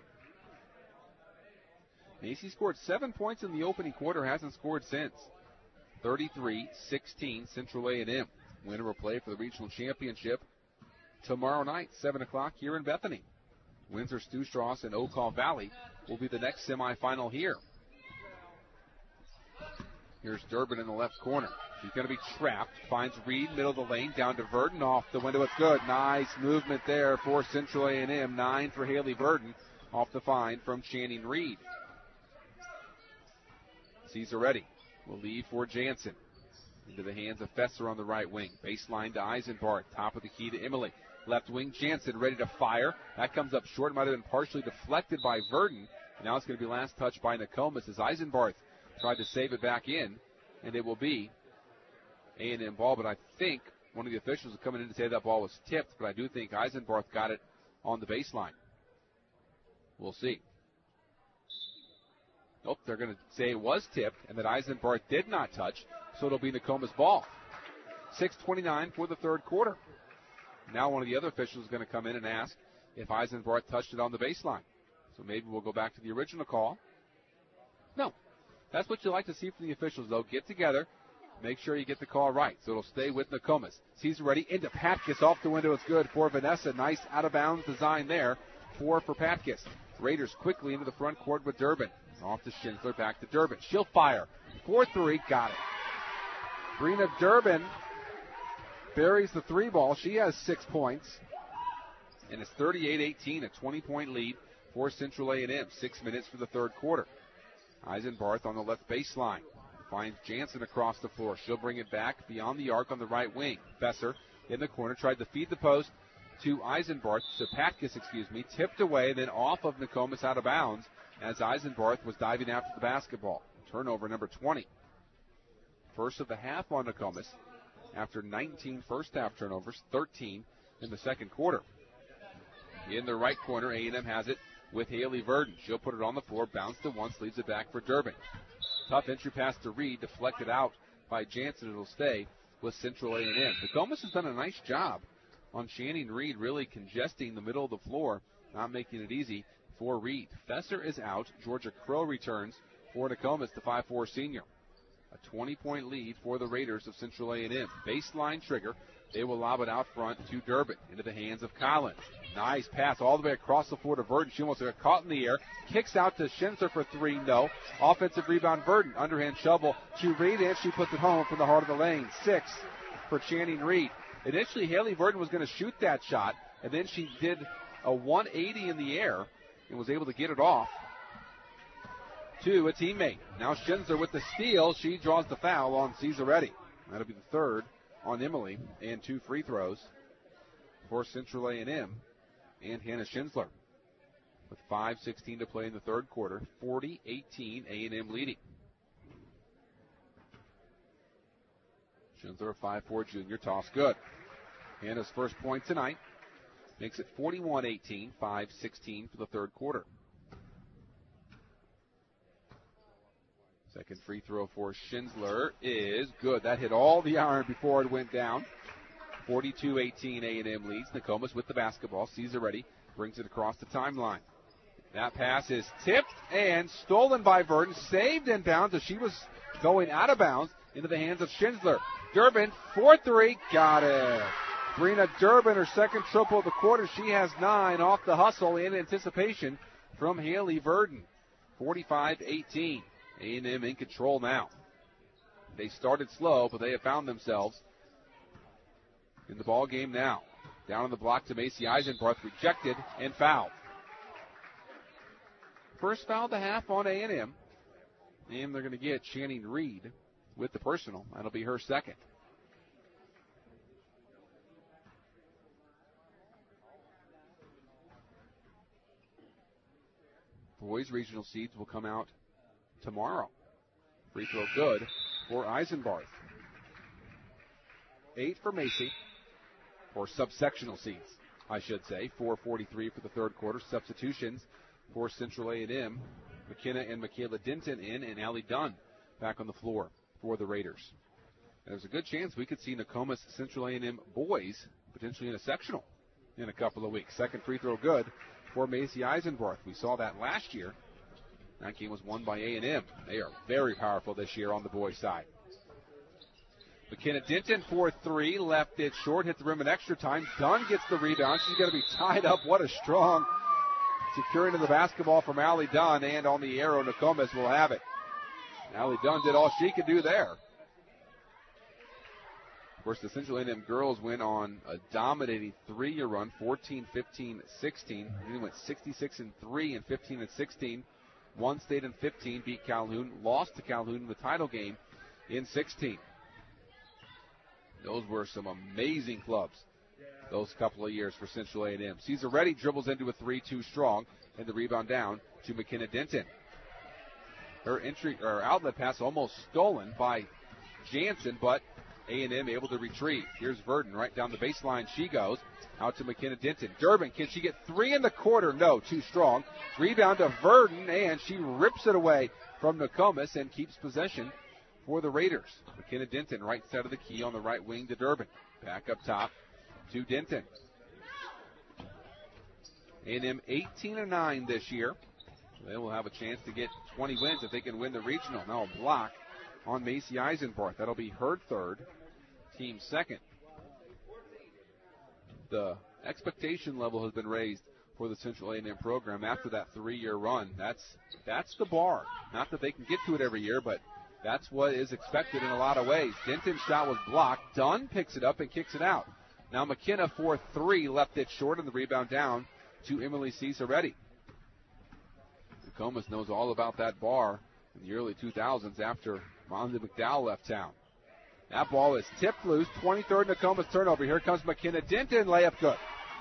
[SPEAKER 2] Macy scored 7 points in the opening quarter, hasn't scored since. 33-16 Central A&M. Winner will play for the regional championship tomorrow night, 7 o'clock here in Bethany. Windsor Stew-Strauss and Oak Hall Valley will be the next semifinal here. Here's Durbin in the left corner. She's going to be trapped. Finds Reed, middle of the lane, down to Verdon, off the window. It's good. Nice movement there for Central A&M. 9 for Haley Verdon, off the find from Channing Reed. Cesaretti will leave for Jansen. Into the hands of Fesser on the right wing. Baseline to Eisenbarth. Top of the key to Emily. Left wing, Jansen ready to fire. That comes up short. Might have been partially deflected by Verdon. And now it's going to be last touch by Nokomis as Eisenbarth tried to save it back in. And it will be A&M ball. But I think one of the officials is coming in to say that ball was tipped. But I do think Eisenbarth got it on the baseline. We'll see. Nope, they're going to say it was tipped and that Eisenbarth did not touch, so it'll be Nokomis ball. 6:29 for the third quarter. Now one of the other officials is going to come in and ask if Eisenbarth touched it on the baseline. So maybe we'll go back to the original call. No, that's what you like to see from the officials, though. Get together, make sure you get the call right. So it'll stay with Nokomis. Cesaretti into Patkus, off the window. It's good for Vanessa. Nice out-of-bounds design there. 4 for Patkus. Raiders quickly into the front court with Durbin. Off to Schindler, back to Durbin. She'll fire. 4-3, got it. Brina Durbin buries the 3-ball. She has 6 points. And it's 38-18, a 20-point lead for Central A&M. 6 minutes for the third quarter. Eisenbarth on the left baseline. Finds Jansen across the floor. She'll bring it back beyond the arc on the right wing. Fesser in the corner, tried to feed the post to Eisenbarth, to Patkus, tipped away, then off of Nokomis out of bounds as Eisenbarth was diving after the basketball. Turnover number 20. First of the half on Nokomis after 19 first half turnovers, 13 in the second quarter. In the right corner, A&M has it with Haley Verdon. She'll put it on the floor, bounce to once, leaves it back for Durbin. Tough entry pass to Reed, deflected out by Jansen. It'll stay with Central A&M. Nokomis has done a nice job on Channing Reed, really congesting the middle of the floor, not making it easy for Reed. Fesser is out. Georgia Crow returns for Nokomis, the 5'4 senior. A 20-point lead for the Raiders of Central A&M. Baseline trigger. They will lob it out front to Durbin into the hands of Collins. Nice pass all the way across the floor to Verdon. She almost got caught in the air. Kicks out to Schindler for 3. No. Offensive rebound, Verdon. Underhand shovel to Reed, and she puts it home from the heart of the lane. 6 for Channing Reed. Initially, Haley Verdon was going to shoot that shot, and then she did a 180 in the air and was able to get it off to a teammate. Now Schindler with the steal. She draws the foul on Cesaretti. That'll be the third on Emily, and 2 free throws for Central A&M and Hannah Schindler. with 5:16 to play in the third quarter. 40-18, A&M leading. Schindler, a 5'4" junior, toss good. Hannah's first point tonight makes it 41-18, 5:16 for the third quarter. Second free throw for Schindler is good. That hit all the iron before it went down. 42-18, A&M leads. Nokomis with the basketball. Caesar ready. Brings it across the timeline. That pass is tipped and stolen by Verdon. Saved inbounds as she was going out of bounds into the hands of Schindler. Durbin, 4-3. Got it. Brina Durbin, her second triple of the quarter. She has 9 off the hustle in anticipation from Haley Verdon. 45-18. A&M in control now. They started slow, but they have found themselves in the ball game now. Down on the block to Macy Eisenbarth, rejected and fouled. First foul of the half on A&M. And they're going to get Channing Reed with the personal. That'll be her second. Boys regional seeds will come out tomorrow. Free throw good for Eisenbarth. 8 for Macy, or subsectional seeds, I should say. 4:43 for the third quarter. Substitutions for Central A&M. McKenna and Michaela Denton in, and Allie Dunn back on the floor for the Raiders. And there's a good chance we could see Nokomis Central A&M boys potentially in a sectional in a couple of weeks. Second free throw good for Macy Eisenbarth. We saw that last year. That game was won by A&M. They are very powerful this year on the boys' side. McKenna Denton for 3, left it short, hit the rim in extra time. Dunn gets the rebound. She's going to be tied up. What a strong securing of the basketball from Allie Dunn, and on the arrow, Nokomis will have it. Allie Dunn did all she could do there. Of course, the Central A&M girls went on a dominating 3-year run, 14-15-16. They went 66-3 and 15-16. Won state in 15, beat Calhoun, lost to Calhoun in the title game in 16. Those were some amazing clubs those couple of years for Central A&M. Caesar Reddy dribbles into a 3 too strong, and the rebound down to McKenna Denton. Her outlet pass almost stolen by Jansen, but A&M able to retrieve. Here's Verdon right down the baseline. She goes out to McKenna Denton. Durbin, can she get 3 in the quarter? No, too strong. Rebound to Verdon, and she rips it away from Nokomis and keeps possession for the Raiders. McKenna Denton, right side of the key on the right wing to Durbin. Back up top to Denton. A&M 18-9 this year. They will have a chance to get 20 wins if they can win the regional. Now a block on Macy Eisenbarth. That'll be her third, team second. The expectation level has been raised for the Central A&M program after that 3-year run. That's the bar. Not that they can get to it every year, but that's what is expected in a lot of ways. Denton's shot was blocked. Dunn picks it up and kicks it out. Now McKenna for 3, left it short, and the rebound down to Emily Cesaretti. Nokomis knows all about that bar in the early 2000s after Monty McDowell left town. That ball is tipped loose. 23rd Nokomis turnover. Here comes McKenna Denton. Layup good.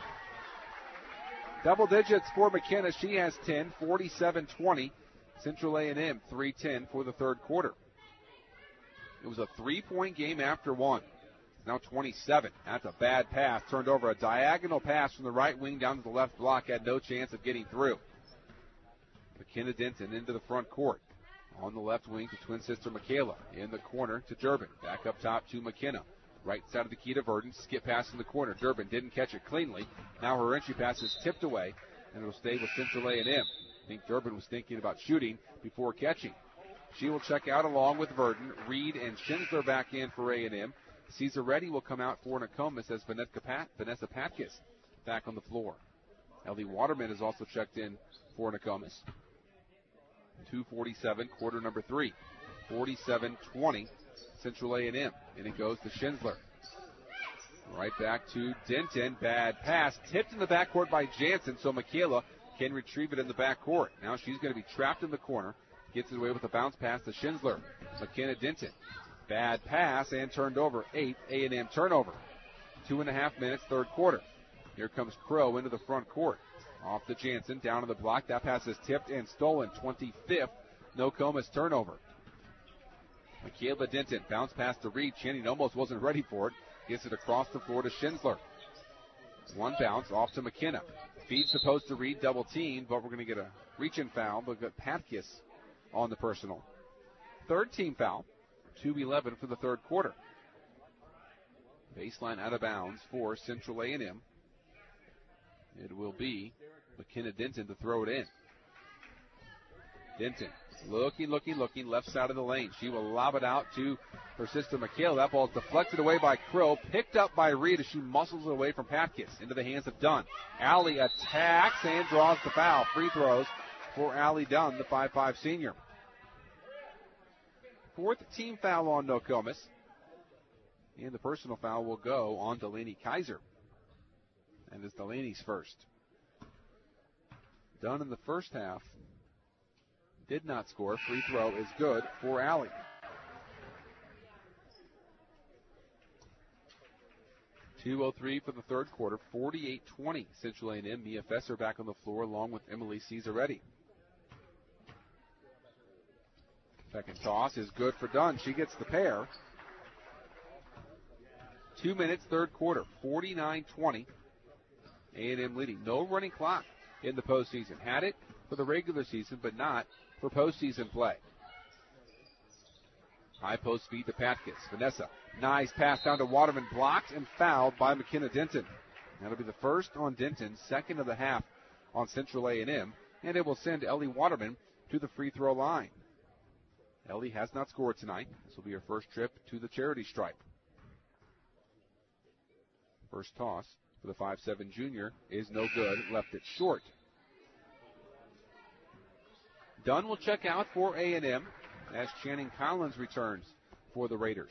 [SPEAKER 2] Double digits for McKenna. She has 10, 47-20. Central A&M 3-10 for the third quarter. It was a 3-point game after one. Now 27. That's a bad pass. Turned over a diagonal pass from the right wing down to the left block. Had no chance of getting through. McKenna Denton into the front court. On the left wing to twin sister Michaela. In the corner to Durbin. Back up top to McKenna. Right side of the key to Verdon. Skip pass in the corner. Durbin didn't catch it cleanly. Now her entry pass is tipped away, and it'll stay with Central A&M. I think Durbin was thinking about shooting before catching. She will check out along with Verdon. Reed and Schindler back in for A&M. Cesaretti will come out for Nokomis as Vanessa Patkus back on the floor. Ellie Waterman is also checked in for Nokomis. 2:47, quarter number 3. 47-20, Central A&M. And it goes to Schindler. Right back to Denton. Bad pass. Tipped in the backcourt by Jansen, so Michaela can retrieve it in the backcourt. Now she's going to be trapped in the corner. Gets it away with a bounce pass to Schindler. McKenna Denton. Bad pass and turned over. 8th A&M turnover. 2.5 minutes, third quarter. Here comes Crow into the front court. Off to Jansen, down to the block. That pass is tipped and stolen. 25th Nokomis turnover. Michaela Denton, bounce pass to Reed. Channing almost wasn't ready for it. Gets it across the floor to Schindler. One bounce off to McKenna. Feed supposed to Reed, double team, but we're going to get a reach-in foul. But got Patkiss on the personal. Third team foul. 2:11 for the third quarter. Baseline out of bounds for Central A&M. It will be McKenna Denton to throw it in. Denton looking, left side of the lane. She will lob it out to her sister Michaela. That ball is deflected away by Crow, picked up by Reed as she muscles it away from Patkiss into the hands of Dunn. Allie attacks and draws the foul. Free throws for Allie Dunn, the 5'5 senior. Fourth team foul on Nokomis. And the personal foul will go on Delaney Kaiser. And it's Delaney's first. Dunn in the first half did not score. Free throw is good for Allie. .203 for the third quarter. 48-20 Central A&M. Mia Fesser back on the floor along with Emily Cesaretti. Second toss is good for Dunn. She gets the pair. 2 minutes, third quarter. 49-20. A&M leading. No running clock in the postseason. Had it for the regular season, but not for postseason play. High post feed to Patkiss. Vanessa. Nice pass down to Waterman. Blocked and fouled by McKenna Denton. That'll be the first on Denton, second of the half on Central A&M, and it will send Ellie Waterman to the free throw line. Ellie has not scored tonight. This will be her first trip to the charity stripe. First toss for the 5'7 junior is no good. Left it short. Dunn will check out for A&M as Channing Collins returns for the Raiders.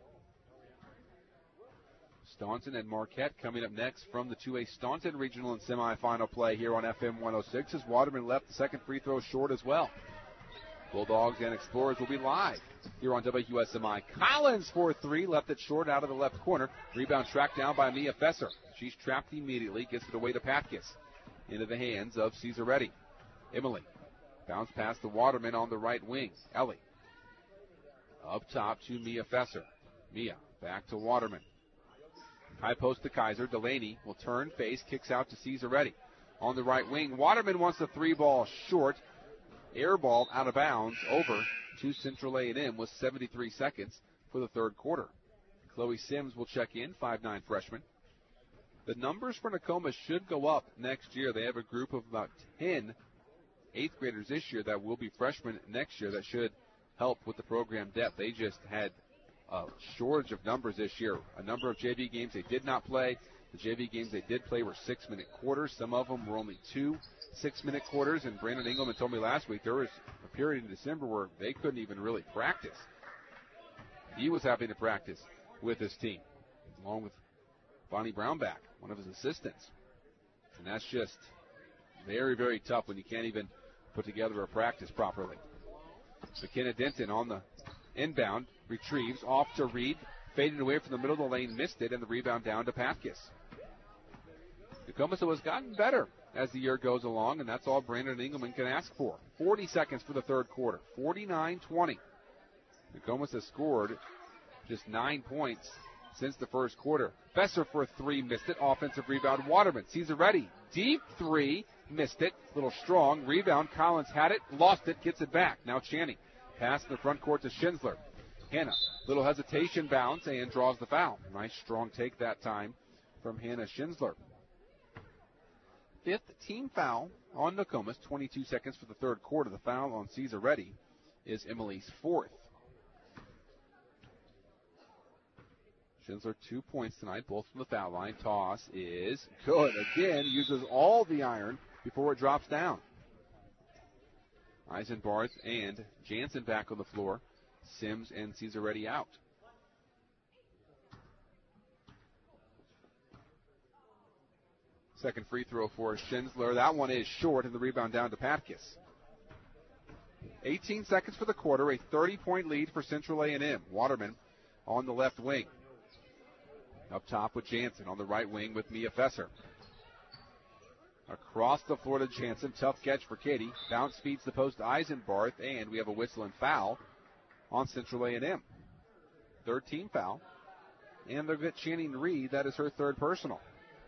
[SPEAKER 2] Staunton and Marquette coming up next from the 2A Staunton Regional and semifinal play here on FM 106 as Waterman left the second free throw short as well. Bulldogs and Explorers will be live here on WSMI. Collins for three, left it short out of the left corner. Rebound tracked down by Mia Fesser. She's trapped immediately, gets it away to Patkiss. Into the hands of Cesaretti. Emily. Bounce past the Waterman on the right wing. Ellie. Up top to Mia Fesser. Mia back to Waterman. High post to Kaiser. Delaney will turn, face, kicks out to Cesaretti. On the right wing, Waterman wants the three ball short. Air ball out of bounds over to Central A&M with 73 seconds for the third quarter. Chloe Sims will check in, 5'9 freshman. The numbers for Nokomis should go up next year. They have a group of about 10 eighth graders this year that will be freshmen next year that should help with the program depth. They just had a shortage of numbers this year. A number of JV games they did not play. The JV games they did play were 6-minute quarters. Some of them were only 2 6-minute quarters, and Brandon Engelman told me last week there was a period in December where they couldn't even really practice. He was having to practice with his team, along with Bonnie Brownback, one of his assistants. And that's just very, very tough when you can't even put together a practice properly. McKenna Denton on the inbound, retrieves, off to Reed, faded away from the middle of the lane, missed it, and the rebound down to Patkiss. Nokomis has gotten better as the year goes along, and that's all Brandon Engelman can ask for. 40 seconds for the third quarter, 49-20. Nokomis has scored just 9 points since the first quarter. Fesser for three, missed it. Offensive rebound, Waterman. Cesaretti, deep three, missed it. Little strong. Rebound, Collins had it, lost it, gets it back. Now Channing. Pass in the front court to Schindler. Hannah, little hesitation bounce and draws the foul. Nice strong take that time from Hannah Schindler. Fifth team foul on Nokomis. 22 seconds for the third quarter. The foul on Cesaretti is Emily's fourth. Schindler 2 points tonight, both from the foul line. Toss is good. Again, uses all the iron before it drops down. Eisenbarth and Jansen back on the floor. Sims and Cesaretti out. Second free throw for Schindler. That one is short, and the rebound down to Patkiss. 18 seconds for the quarter, a 30-point lead for Central A&M. Waterman on the left wing. Up top with Jansen, on the right wing with Mia Fesser. Across the floor to Jansen. Tough catch for Katie. Bounce feeds the post to Eisenbarth, and we have a whistle and foul on Central A&M. Third team foul. And they'll get Channing Reed. That is her third personal.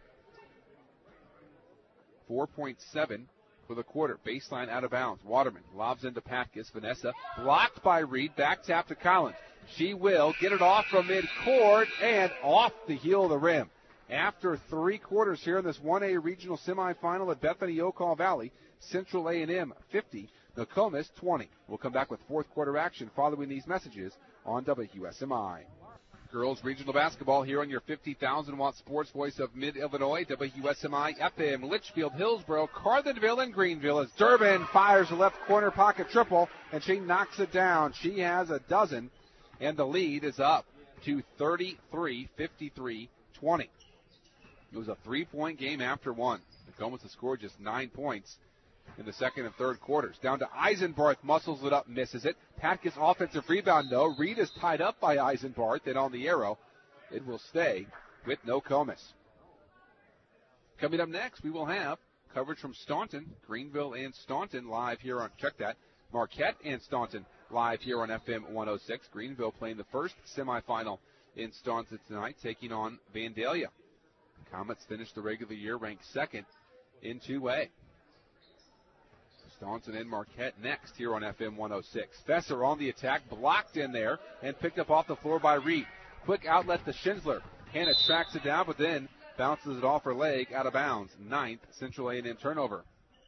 [SPEAKER 2] 4.7 for the quarter. Baseline out of bounds. Waterman lobs into Patkus. Vanessa blocked by Reed. Back tap to Collins. She will get it off from midcourt and off the heel of the rim. After 3 quarters here in this 1A regional semifinal at Bethany Ocala Valley, Central A&M 50, Nokomis 20. We'll come back with fourth quarter action following these messages on WSMI. Girls regional basketball here on your 50,000-watt sports voice of Mid-Illinois, WSMI FM, Litchfield, Hillsboro, Carlinville, and Greenville as Durbin fires a left corner pocket triple, and she knocks it down. She has a dozen, and the lead is up to 33, 53-20. It was a 3-point game after one. Nokomis has scored just 9 points in the second and third quarters. Down to Eisenbarth, muscles it up, misses it. Patkus offensive rebound, no. Reed is tied up by Eisenbarth, and on the arrow, it will stay with Nokomis. Coming up next, we will have coverage from Staunton, Greenville and Staunton live here on, check that, Marquette and Staunton live here on FM 106. Greenville playing the first semifinal in Staunton tonight, taking on Vandalia. Comets finished the regular year ranked second in 2A. Staunton and Marquette next here on FM 106. Fesser on the attack, blocked in there, and picked up off the floor by Reed. Quick outlet to Schindler. Hannah tracks it down, but then bounces it off her leg out of bounds. 9th Central A&M turnover.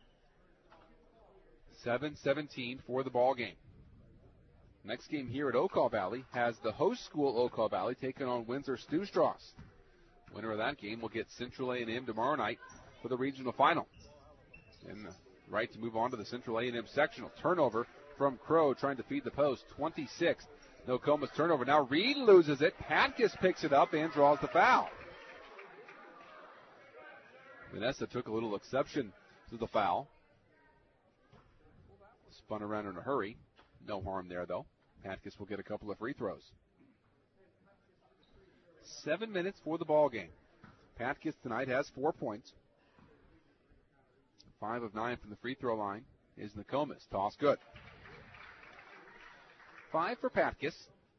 [SPEAKER 2] 7-17 for the ball game. Next game here at Ocala Valley has the host school Ocala Valley taking on Windsor Stew-Stras. Winner of that game will get Central A&M tomorrow night for the regional final. And the right to move on to the Central A&M sectional. Turnover from Crow trying to feed the post. 26th Nokomis turnover. Now Reed loses it. Patkus picks it up and draws the foul. Vanessa took a little exception to the foul. Spun around in a hurry. No harm there, though. Patkus will get a couple of free throws. 7 minutes for the ball game. Patkus tonight has 4 points. 5 of 9 from the free throw line is Nokomis. Toss good. 5 for Patkus.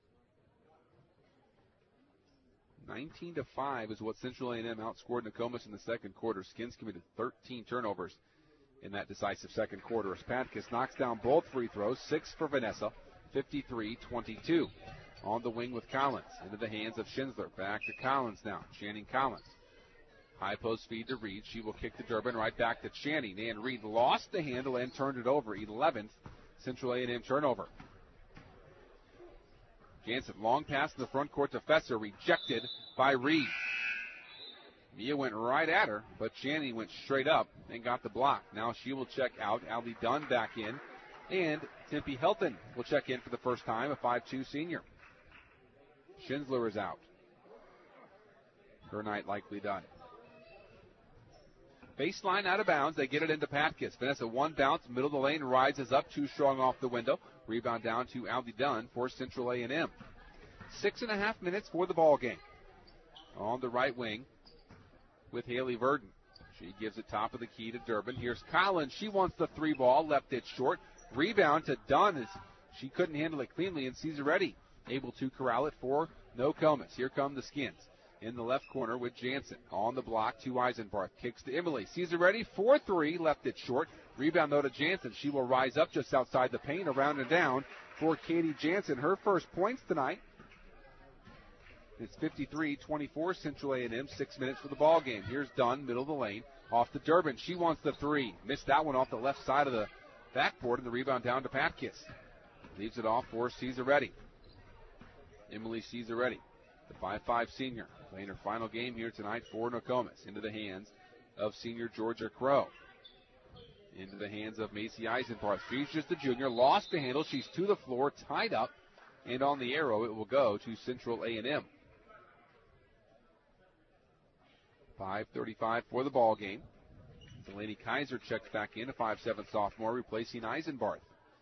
[SPEAKER 2] 19-5 is what Central A&M outscored Nokomis in the second quarter. Skins committed 13 turnovers in that decisive second quarter as Patkus knocks down both free throws. 6 for Vanessa. 53-22. On the wing with Collins. Into the hands of Schindler. Back to Collins now. Channing Collins. High post feed to Reed. She will kick to Durbin. Right back to Channing. And Reed lost the handle and turned it over. 11th Central A&M turnover. Jansen, long pass to the front court to Fesser. Rejected by Reed. Mia went right at her, but Channing went straight up and got the block. Now she will check out. Allie Dunn back in. And Tempe Helton will check in for the first time, a 5'2 senior. Schindler is out. Her night likely done. Baseline out of bounds. They get it into Patkus. Vanessa one bounce, middle of the lane, rises up, too strong off the window. Rebound down to Aldi Dunn for Central A&M. 6.5 minutes for the ball game. On the right wing with Haley Verdon. She gives it top of the key to Durbin. Here's Collins. She wants the three ball, left it short. Rebound to Dunn as she couldn't handle it cleanly, and Cesaretti able to corral it for Nokomis. Here come the Skins. In the left corner with Jansen. On the block to Eisenbarth. Kicks to Emily. Cesaretti 4-3. Left it short. Rebound though to Jansen. She will rise up just outside the paint. Around and down for Katie Jansen. Her first points tonight. It's 53-24 Central A&M. 6 minutes for the ball game. Here's Dunn, middle of the lane. Off to Durbin. She wants the three. Missed that one off the left side of the backboard, and the rebound down to Patkus. Leaves it off for Cesaretti. Emily Cesaretti, the 5'5 senior, playing her final game here tonight for Nokomis. Into the hands of senior Georgia Crow. Into the hands of Macy Eisenbarth. She's just a junior. Lost the handle. She's to the floor, tied up, and on the arrow it will go to Central A&M. 5:35 for the ball game. Delaney Kaiser checks back in, a 5'7 sophomore, replacing Eisenbarth.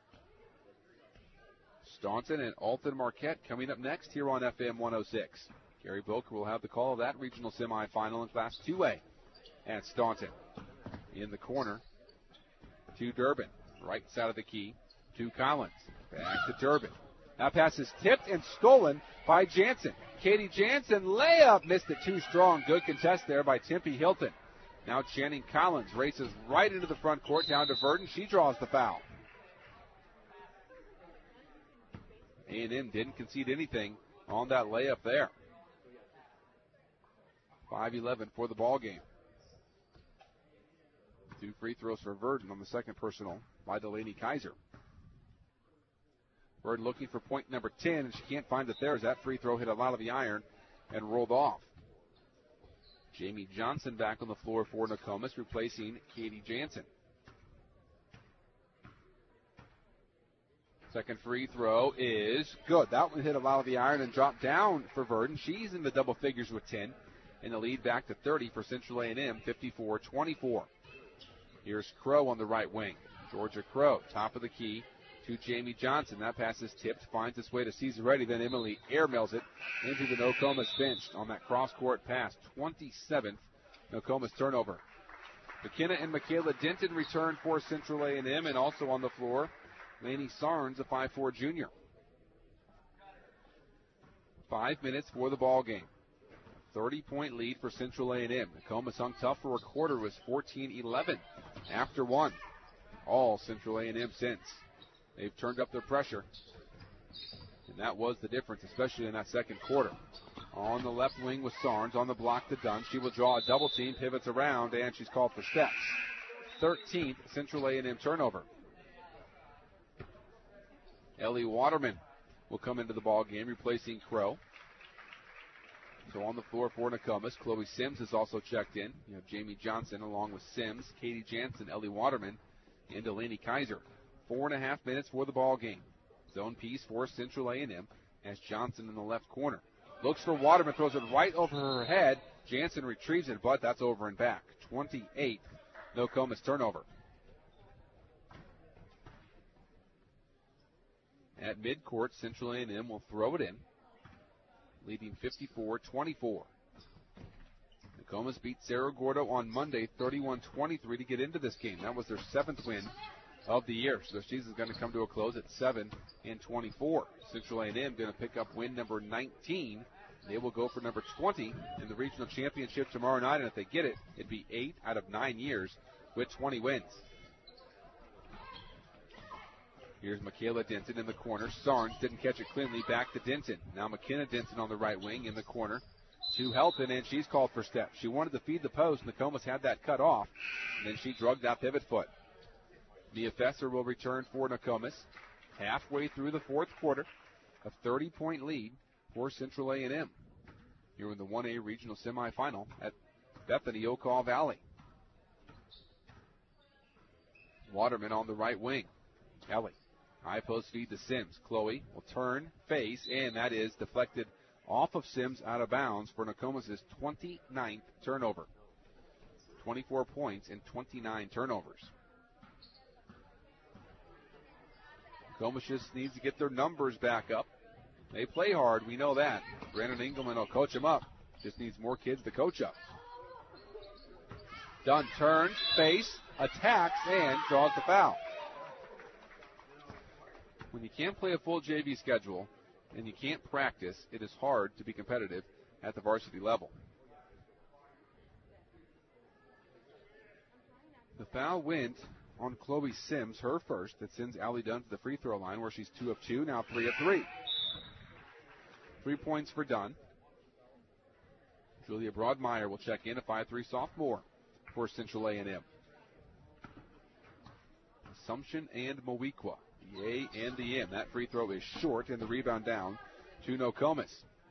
[SPEAKER 2] Staunton and Alton Marquette coming up next here on FM 106. Gary Boker will have the call of that regional semifinal in Class 2A at Staunton. in the corner to Durbin. Right side of the key to Collins. Back to Durbin. That pass is tipped and stolen by Jansen. Katie Jansen, layup, missed it too strong. Good contest there by Tempe Hilton. Now Channing Collins races right into the front court down to Verdon. She draws the foul. A&M didn't concede anything on that layup there. 5:11 for the ball game. 2 free throws for Verdon on the second personal by Delaney Kaiser. Verdon looking for point number 10, and she can't find it there as that free throw hit a lot of the iron and rolled off. Jamie Johnson back on the floor for Nokomis, replacing Katie Jansen. Second free throw is good. That one hit a lot of the iron and dropped down for Verdon. She's in the double figures with 10, and the lead back to 30 for Central A&M, 54-24. Here's Crow on the right wing. Georgia Crow, top of the key to Jamie Johnson. That pass is tipped, finds its way to Cesaretti. Then Emily airmails it into the Nokomis bench on that cross-court pass. 27th Nokomis turnover. McKenna and Michaela Denton return for Central A&M, and also on the floor, Laney Sarnes, a 5'4 junior. 5 minutes for the ball game. 30-point lead for Central A&M. Nokomis hung tough for a quarter. It was 14-11 after one. All Central A&M since. They've turned up their pressure, and that was the difference, especially in that second quarter. On the left wing with Sarnes, on the block to Dunn. She will draw a double team, pivots around, and she's called for steps. 13th Central A&M turnover. Ellie Waterman will come into the ball game, replacing Crow. So on the floor for Nokomis, Chloe Sims is also checked in. You have Jamie Johnson along with Sims, Katie Jansen, Ellie Waterman, and Delaney Kaiser. 4.5 minutes for the ball game. Zone piece for Central A&M as Johnson in the left corner. Looks for Waterman, throws it right over her head. Jansen retrieves it, but that's over and back. 28th Nokomis turnover. At midcourt, Central A&M will throw it in, leading 54-24. Nokomis beat Cerro Gordo on Monday 31-23 to get into this game. That was their 7th win of the year. So their season is going to come to a close at 7-24. Central A&M going to pick up win number 19. They will go for number 20 in the regional championship tomorrow night, and if they get it, it'd be 8 out of 9 years with 20 wins. Here's Michaela Denton in the corner. Sarnes didn't catch it cleanly. Back to Denton. Now McKenna Denton on the right wing in the corner to Helton, and she's called for steps. She wanted to feed the post. Nokomis had that cut off, and then she drugged that pivot foot. Mia Fesser will return for Nokomis. Halfway through the fourth quarter, a 30-point lead for Central A&M. Here in the 1A regional semifinal at Bethany Okaw Valley. Waterman on the right wing. Ellie. High post feed to Sims. Chloe will turn, face, and that is deflected off of Sims out of bounds for Nokomis' 29th turnover. 24 points and 29 turnovers. Nokomis just needs to get their numbers back up. They play hard, we know that. Brandon Engelman will coach them up. Just needs more kids to coach up. Dunn turns, face, attacks, and draws the foul. When you can't play a full JV schedule and you can't practice, it is hard to be competitive at the varsity level. The foul went on Chloe Sims, her first. That sends Allie Dunn to the free throw line where she's 2 of 2, now 3 of 3. 3 points for Dunn. Julia Broadmeyer will check in, a 5'3 sophomore for Central A&M. Assumption and Mowequa. The A and the M. That free throw is short, and the rebound down to Nokomis.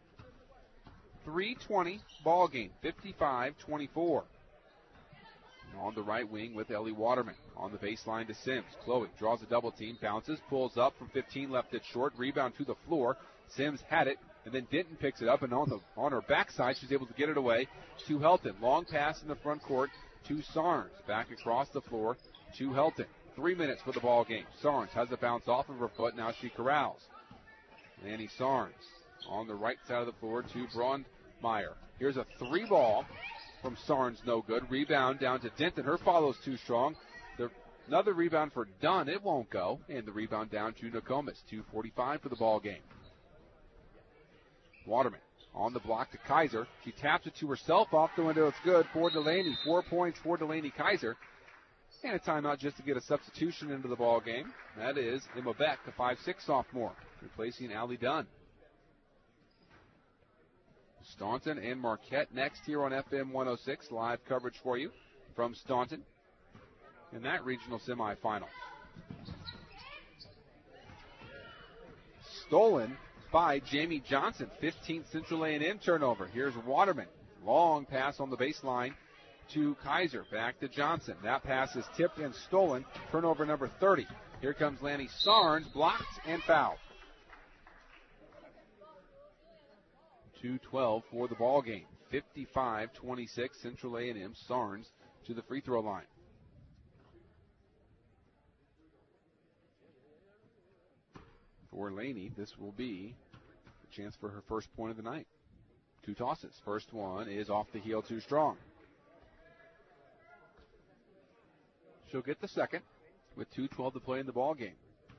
[SPEAKER 2] 3:20 ball game, 55-24. On the right wing with Ellie Waterman. On the baseline to Sims. Chloe draws a double team, bounces, pulls up from 15, left it short, rebound to the floor. Sims had it, and then Denton picks it up, and on her backside, she's able to get it away to Helton. Long pass in the front court to Sarnes. Back across the floor to Helton. 3 minutes for the ball game. Sarnes has a bounce off of her foot. Now she corrals. Annie Sarnes on the right side of the floor to Braunmeyer. Here's a 3 ball. from Sarnes, no good. Rebound down to Denton. Her follow's too strong. Another rebound for Dunn. It won't go. And the rebound down to Nokomis. 2:45 for the ball game. Waterman on the block to Kaiser. She taps it to herself off the window. It's good for Delaney. 4 points for Delaney Kaiser. And a timeout just to get a substitution into the ball game. That is Emma Beck, the 5'6" sophomore, replacing Allie Dunn. Staunton and Marquette next here on FM 106. Live coverage for you from Staunton in that regional semifinal. Stolen by Jamie Johnson. 15th Central A&M turnover. Here's Waterman. Long pass on the baseline to Kaiser. Back to Johnson. That pass is tipped and stolen. Turnover number 30. Here comes Lanny Sarnes. Blocked and fouled. 2:12 for the ball game. 55-26. Central A&M. Sarnes to the free throw line. For Laney, this will be a chance for her first point of the night. 2 tosses. First one is off the heel, too strong. She'll get the second with 2:12 to play in the ball game.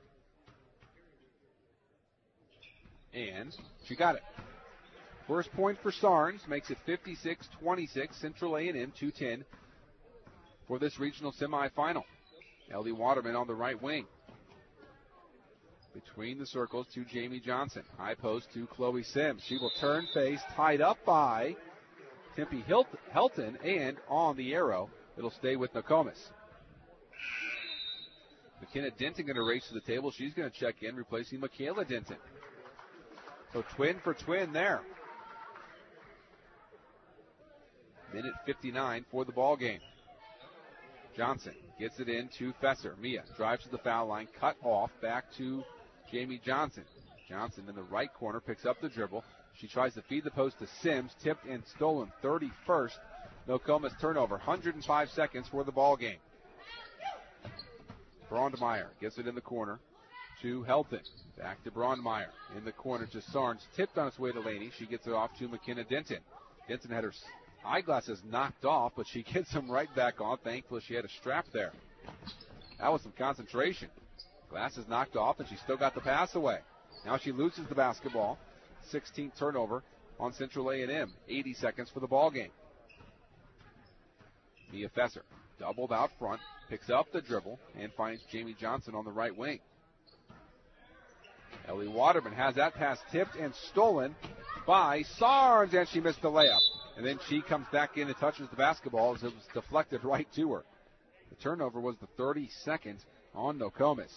[SPEAKER 2] And she got it. First point for Sarnes makes it 56-26. Central A&M 2:10 for this regional semifinal. Ellie Waterman on the right wing. Between the circles to Jamie Johnson. High post to Chloe Sims. She will turn face, tied up by Tempe Helton, and on the arrow, it'll stay with Nokomis. McKenna Denton going to race to the table. She's going to check in, replacing Michaela Denton. So twin for twin there. Minute 59 for the ball game. Johnson gets it in to Fesser. Mia drives to the foul line, cut off, back to Jamie Johnson. Johnson in the right corner picks up the dribble. She tries to feed the post to Sims, tipped and stolen. 31st Nokomis turnover. 105 seconds for the ball game. Brondmeyer gets it in the corner to Helton. Back to Brondmeyer in the corner to Sarnes. Tipped on its way to Laney. She gets it off to McKenna Denton. Denton had her eyeglasses knocked off, but she gets them right back on. Thankfully, she had a strap there. That was some concentration. Glasses knocked off, and she still got the pass away. Now she loses the basketball. 16th turnover on Central A&M. 80 seconds for the ball game. Mia Fesser doubled out front, picks up the dribble, and finds Jamie Johnson on the right wing. Ellie Waterman has that pass tipped and stolen by Sarnes, and she missed the layup. And then she comes back in and touches the basketball as it was deflected right to her. The turnover was the 32nd on Nokomis.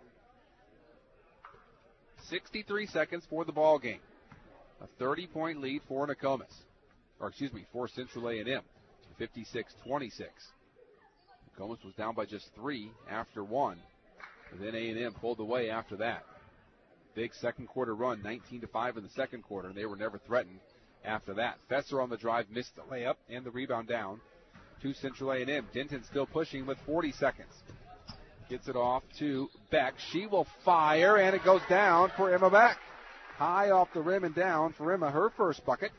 [SPEAKER 2] 63 seconds for the ball game. A 30-point lead for Nokomis. For Central A&M. 56-26. Nokomis was down by just 3 after 1. And then A&M pulled away after that. Big second quarter run, 19-5 in the second quarter, and they were never threatened after that. Fesser on the drive missed the layup and the rebound down to Central A&M. Denton still pushing with 40 seconds. Gets it off to Beck. She will fire, and it goes down for Emma Beck. High off the rim and down for Emma, her first bucket.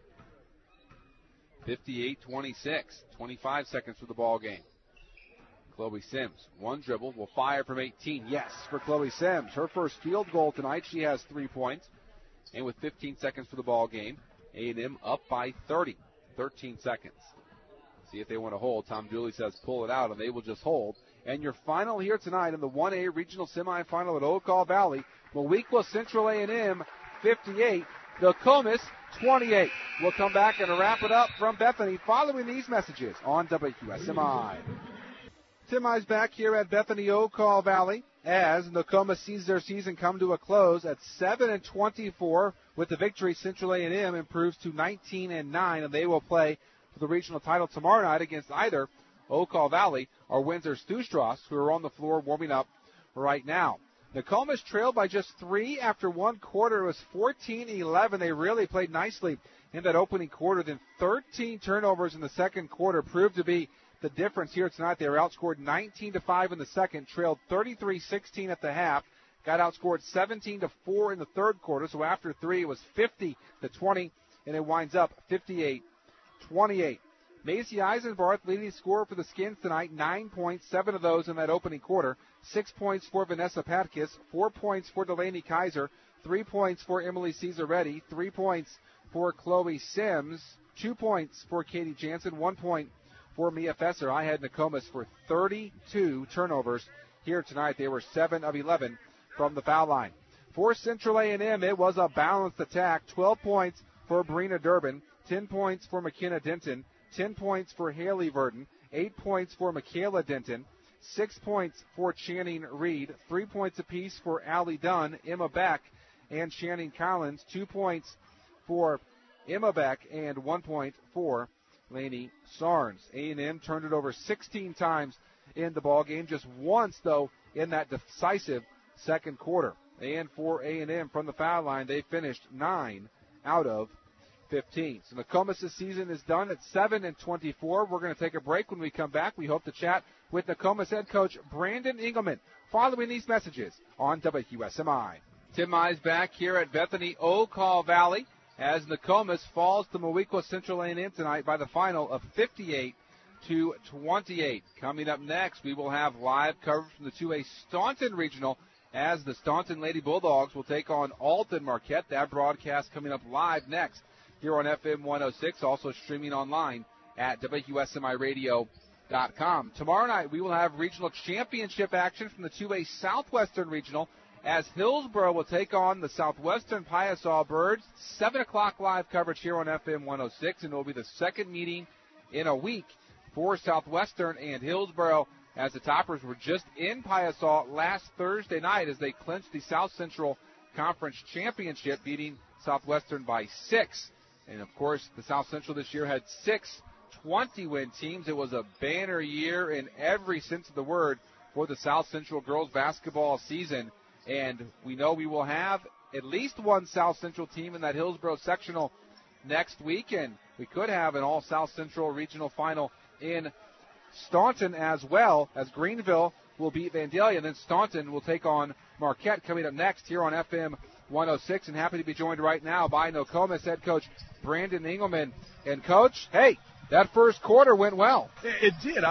[SPEAKER 2] 58-26, 25 seconds for the ball game. Chloe Sims, one dribble, will fire from 18. Yes, for Chloe Sims. Her first field goal tonight. She has 3 points. And with 15 seconds for the ball game, A&M up by 30. 13 seconds. See if they want to hold. Tom Dooley says pull it out, and they will just hold. And your final here tonight in the 1A regional semifinal at Oakall Valley, Moweaqua Central A&M 58, Nokomis 28. We'll come back and wrap it up from Bethany following these messages on WQSMI. Tim I's back here at Bethany Oakall Valley as Nokomis sees their season come to a close at 7-24 with the victory. Central A&M improves to 19-9, and they will play for the regional title tomorrow night against either Oakall Valley or Windsor Stew-Stras, who are on the floor warming up right now. Nokomis trailed by just 3 after one quarter. It was 14-11. They really played nicely in that opening quarter. Then 13 turnovers in the second quarter proved to be the difference here tonight. They were outscored 19-5 in the second, trailed 33-16 at the half, got outscored 17-4 in the third quarter. So after 3, it was 50-20, and it winds up 58-28. Macy Eisenbarth, leading scorer for the Skins tonight, 9 points, 7 of those in that opening quarter. 6 points for Vanessa Patkus, 4 points for Delaney Kaiser, 3 points for Emily Cesaretti, 3 points for Chloe Sims, 2 points for Katie Jansen, 1 point for Mia Fesser. I had Nokomis for 32 turnovers here tonight. They were 7 of 11 from the foul line. For Central A&M, it was a balanced attack. 12 points for Brina Durbin, 10 points for McKenna Denton, 10 points for Haley Verdon, 8 points for Michaela Denton, 6 points for Channing Reed, 3 points apiece for Allie Dunn, Emma Beck, and Channing Collins, 2 points for Emma Beck, and 1 point for Lainey Sarnes. A&M turned it over 16 times in the ball game, just once, though, in that decisive second quarter. And for A&M from the foul line, they finished 9 out of 15. So Nokomis' season is done at 7-24. We're going to take a break. When we come back, we hope to chat with Nokomis head coach Brandon Engelman following these messages on WQSMI. Tim Mize back here at Bethany Ocall Valley as Nokomis falls to Moequa Central A&M tonight by the final of 58-28. Coming up next, we will have live coverage from the 2A Staunton Regional as the Staunton Lady Bulldogs will take on Alton Marquette. That broadcast coming up live next here on FM 106, also streaming online at WQSMIRadio.com. Tomorrow night, we will have regional championship action from the 2A Southwestern Regional as Hillsboro will take on the Southwestern Piasaw Birds. 7 o'clock live coverage here on FM 106, and it will be the second meeting in a week for Southwestern and Hillsboro, as the Toppers were just in Piasaw last Thursday night as they clinched the South Central Conference Championship, beating Southwestern by 6. And, of course, the South Central this year had 6 20-win teams. It was a banner year in every sense of the word for the South Central girls basketball season. And we know we will have at least one South Central team in that Hillsboro sectional next week. And we could have an all-South Central regional final in Staunton as well, as Greenville will beat Vandalia. And then Staunton will take on Marquette coming up next here on FM 106. And happy to be joined right now by Nokomis head coach Brandon Engelman. And, Coach, hey, that first quarter went well.
[SPEAKER 3] It did.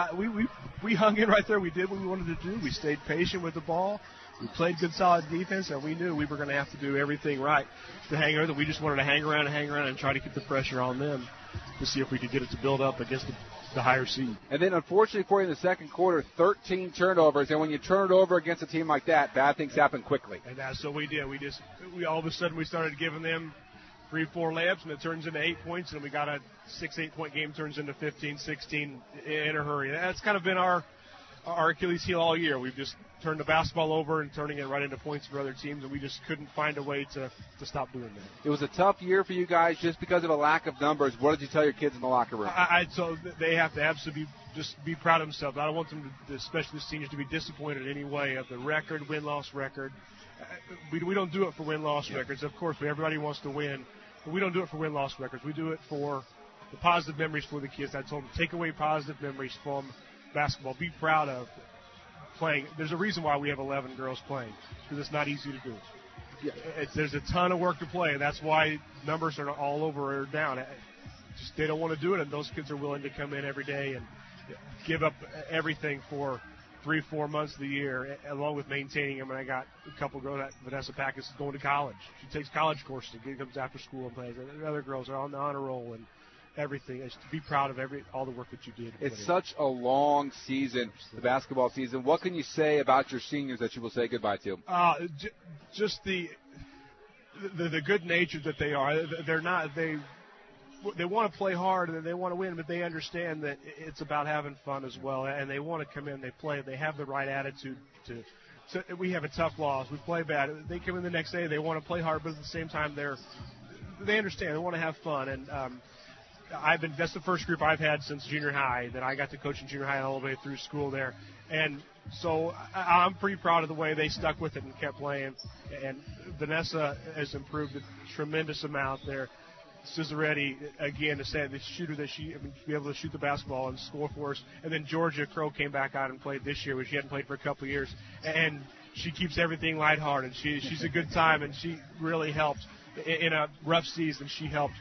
[SPEAKER 3] We hung in right there. We did what we wanted to do. We stayed patient with the ball. We played good, solid defense, and we knew we were going to have to do everything right to hang around. We just wanted to hang around and try to keep the pressure on them to see if we could get it to build up against the higher seed.
[SPEAKER 2] And then, unfortunately for you in the second quarter, 13 turnovers. And when you turn it over against a team like that, bad things happen quickly.
[SPEAKER 3] And that's what we did. We all of a sudden we started giving them 3-4 layups, and it turns into 8 points, and we got a 6-8 point game turns into 15-16 in a hurry. That's kind of been our Achilles heel all year. We've just turned the basketball over and turning it right into points for other teams, and we just couldn't find a way to stop doing that.
[SPEAKER 2] It was a tough year for you guys just because of a lack of numbers. What did you tell your kids in the locker room?
[SPEAKER 3] So they have to absolutely just be proud of themselves. I don't want them, especially the seniors, to be disappointed in any way of the record, win-loss record. We don't do it for win-loss records. Of course, everybody wants to win, but we don't do it for win-loss records. We do it for the positive memories for the kids. I told them, take away positive memories from basketball. Be proud of playing. There's a reason why we have 11 girls playing, because it's not easy to do. There's a ton of work to play, and that's why numbers are all over or down. Just they don't want to do it, and those kids are willing to come in every day and give up everything for 3-4 months of the year, along with maintaining them. And I got a couple of girls. Vanessa Packus is going to college. She takes college courses. She comes after school and plays. And other girls are on the honor roll and everything. Just to be proud of all the work that you did.
[SPEAKER 2] It's such a long season, the basketball season. What can you say about your seniors that you will say goodbye to?
[SPEAKER 3] Just the good nature that they are. They want to play hard and they want to win, but they understand that it's about having fun as well. And they want to come in, they play, they have the right attitude to. So we have a tough loss. We play bad. They come in the next day, they want to play hard, but at the same time they understand. They want to have fun. And that's the first group I've had since junior high that I got to coach in junior high all the way through school there. And so I'm pretty proud of the way they stuck with it and kept playing. And Vanessa has improved a tremendous amount there. Cesaretti, again, to say the shooter that to be able to shoot the basketball and score for us. And then Georgia Crow came back out and played this year, which she hadn't played for a couple of years. And she keeps everything lighthearted. She's a good time, and she really helped. In a rough season, she helped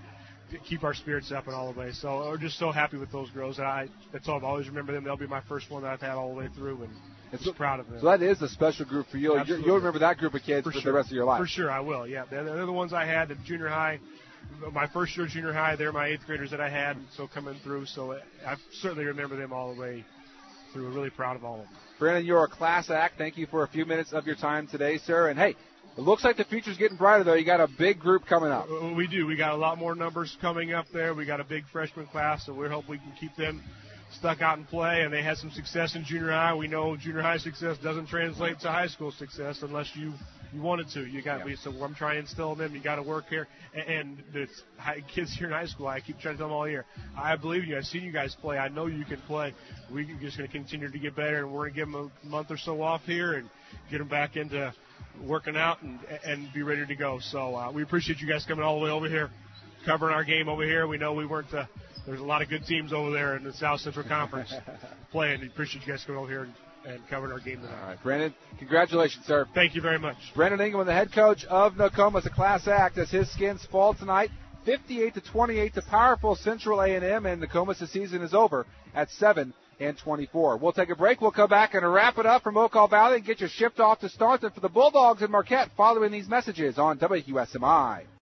[SPEAKER 3] keep our spirits up in all the way. So we're just so happy with those girls. That's all. I've always remember them. They'll be my first one that I've had all the way through, and I'm proud of them.
[SPEAKER 2] So that is a special group for you. You'll remember that group of kids for the rest of your life.
[SPEAKER 3] For sure, I will. Yeah, they're the ones I had at junior high. My first year of junior high, they're my 8th graders that I had, so coming through. So I certainly remember them all the way through. We're really proud of all of them.
[SPEAKER 2] Brandon, you're a class act. Thank you for a few minutes of your time today, sir. And, hey, it looks like the future's getting brighter, though. You got a big group coming up.
[SPEAKER 3] We do. We got a lot more numbers coming up there. We got a big freshman class, so we hope we can keep them stuck out and play. And they had some success in junior high. We know junior high success doesn't translate to high school success unless you wanted to. So I'm trying to instill in them. You got to work here. And the kids here in high school, I keep trying to tell them all year, I believe in you. I've seen you guys play. I know you can play. We're just going to continue to get better, and we're going to give them a month or so off here and get them back into working out and be ready to go. So we appreciate you guys coming all the way over here, covering our game over here. We know we weren't there's a lot of good teams over there in the South Central Conference playing. We appreciate you guys coming over here and covering our game tonight.
[SPEAKER 2] All right, Brandon, congratulations, sir.
[SPEAKER 3] Thank you very much.
[SPEAKER 2] Brandon Ingram, the head coach of Nokomis, a class act as his Skins fall tonight, 58-28 to powerful Central A&M, and Nokomis' season is over at 7-24. We'll take a break. We'll come back and wrap it up from Oakall Valley and get your shift off to Staunton for the Bulldogs and Marquette following these messages on WQSMI.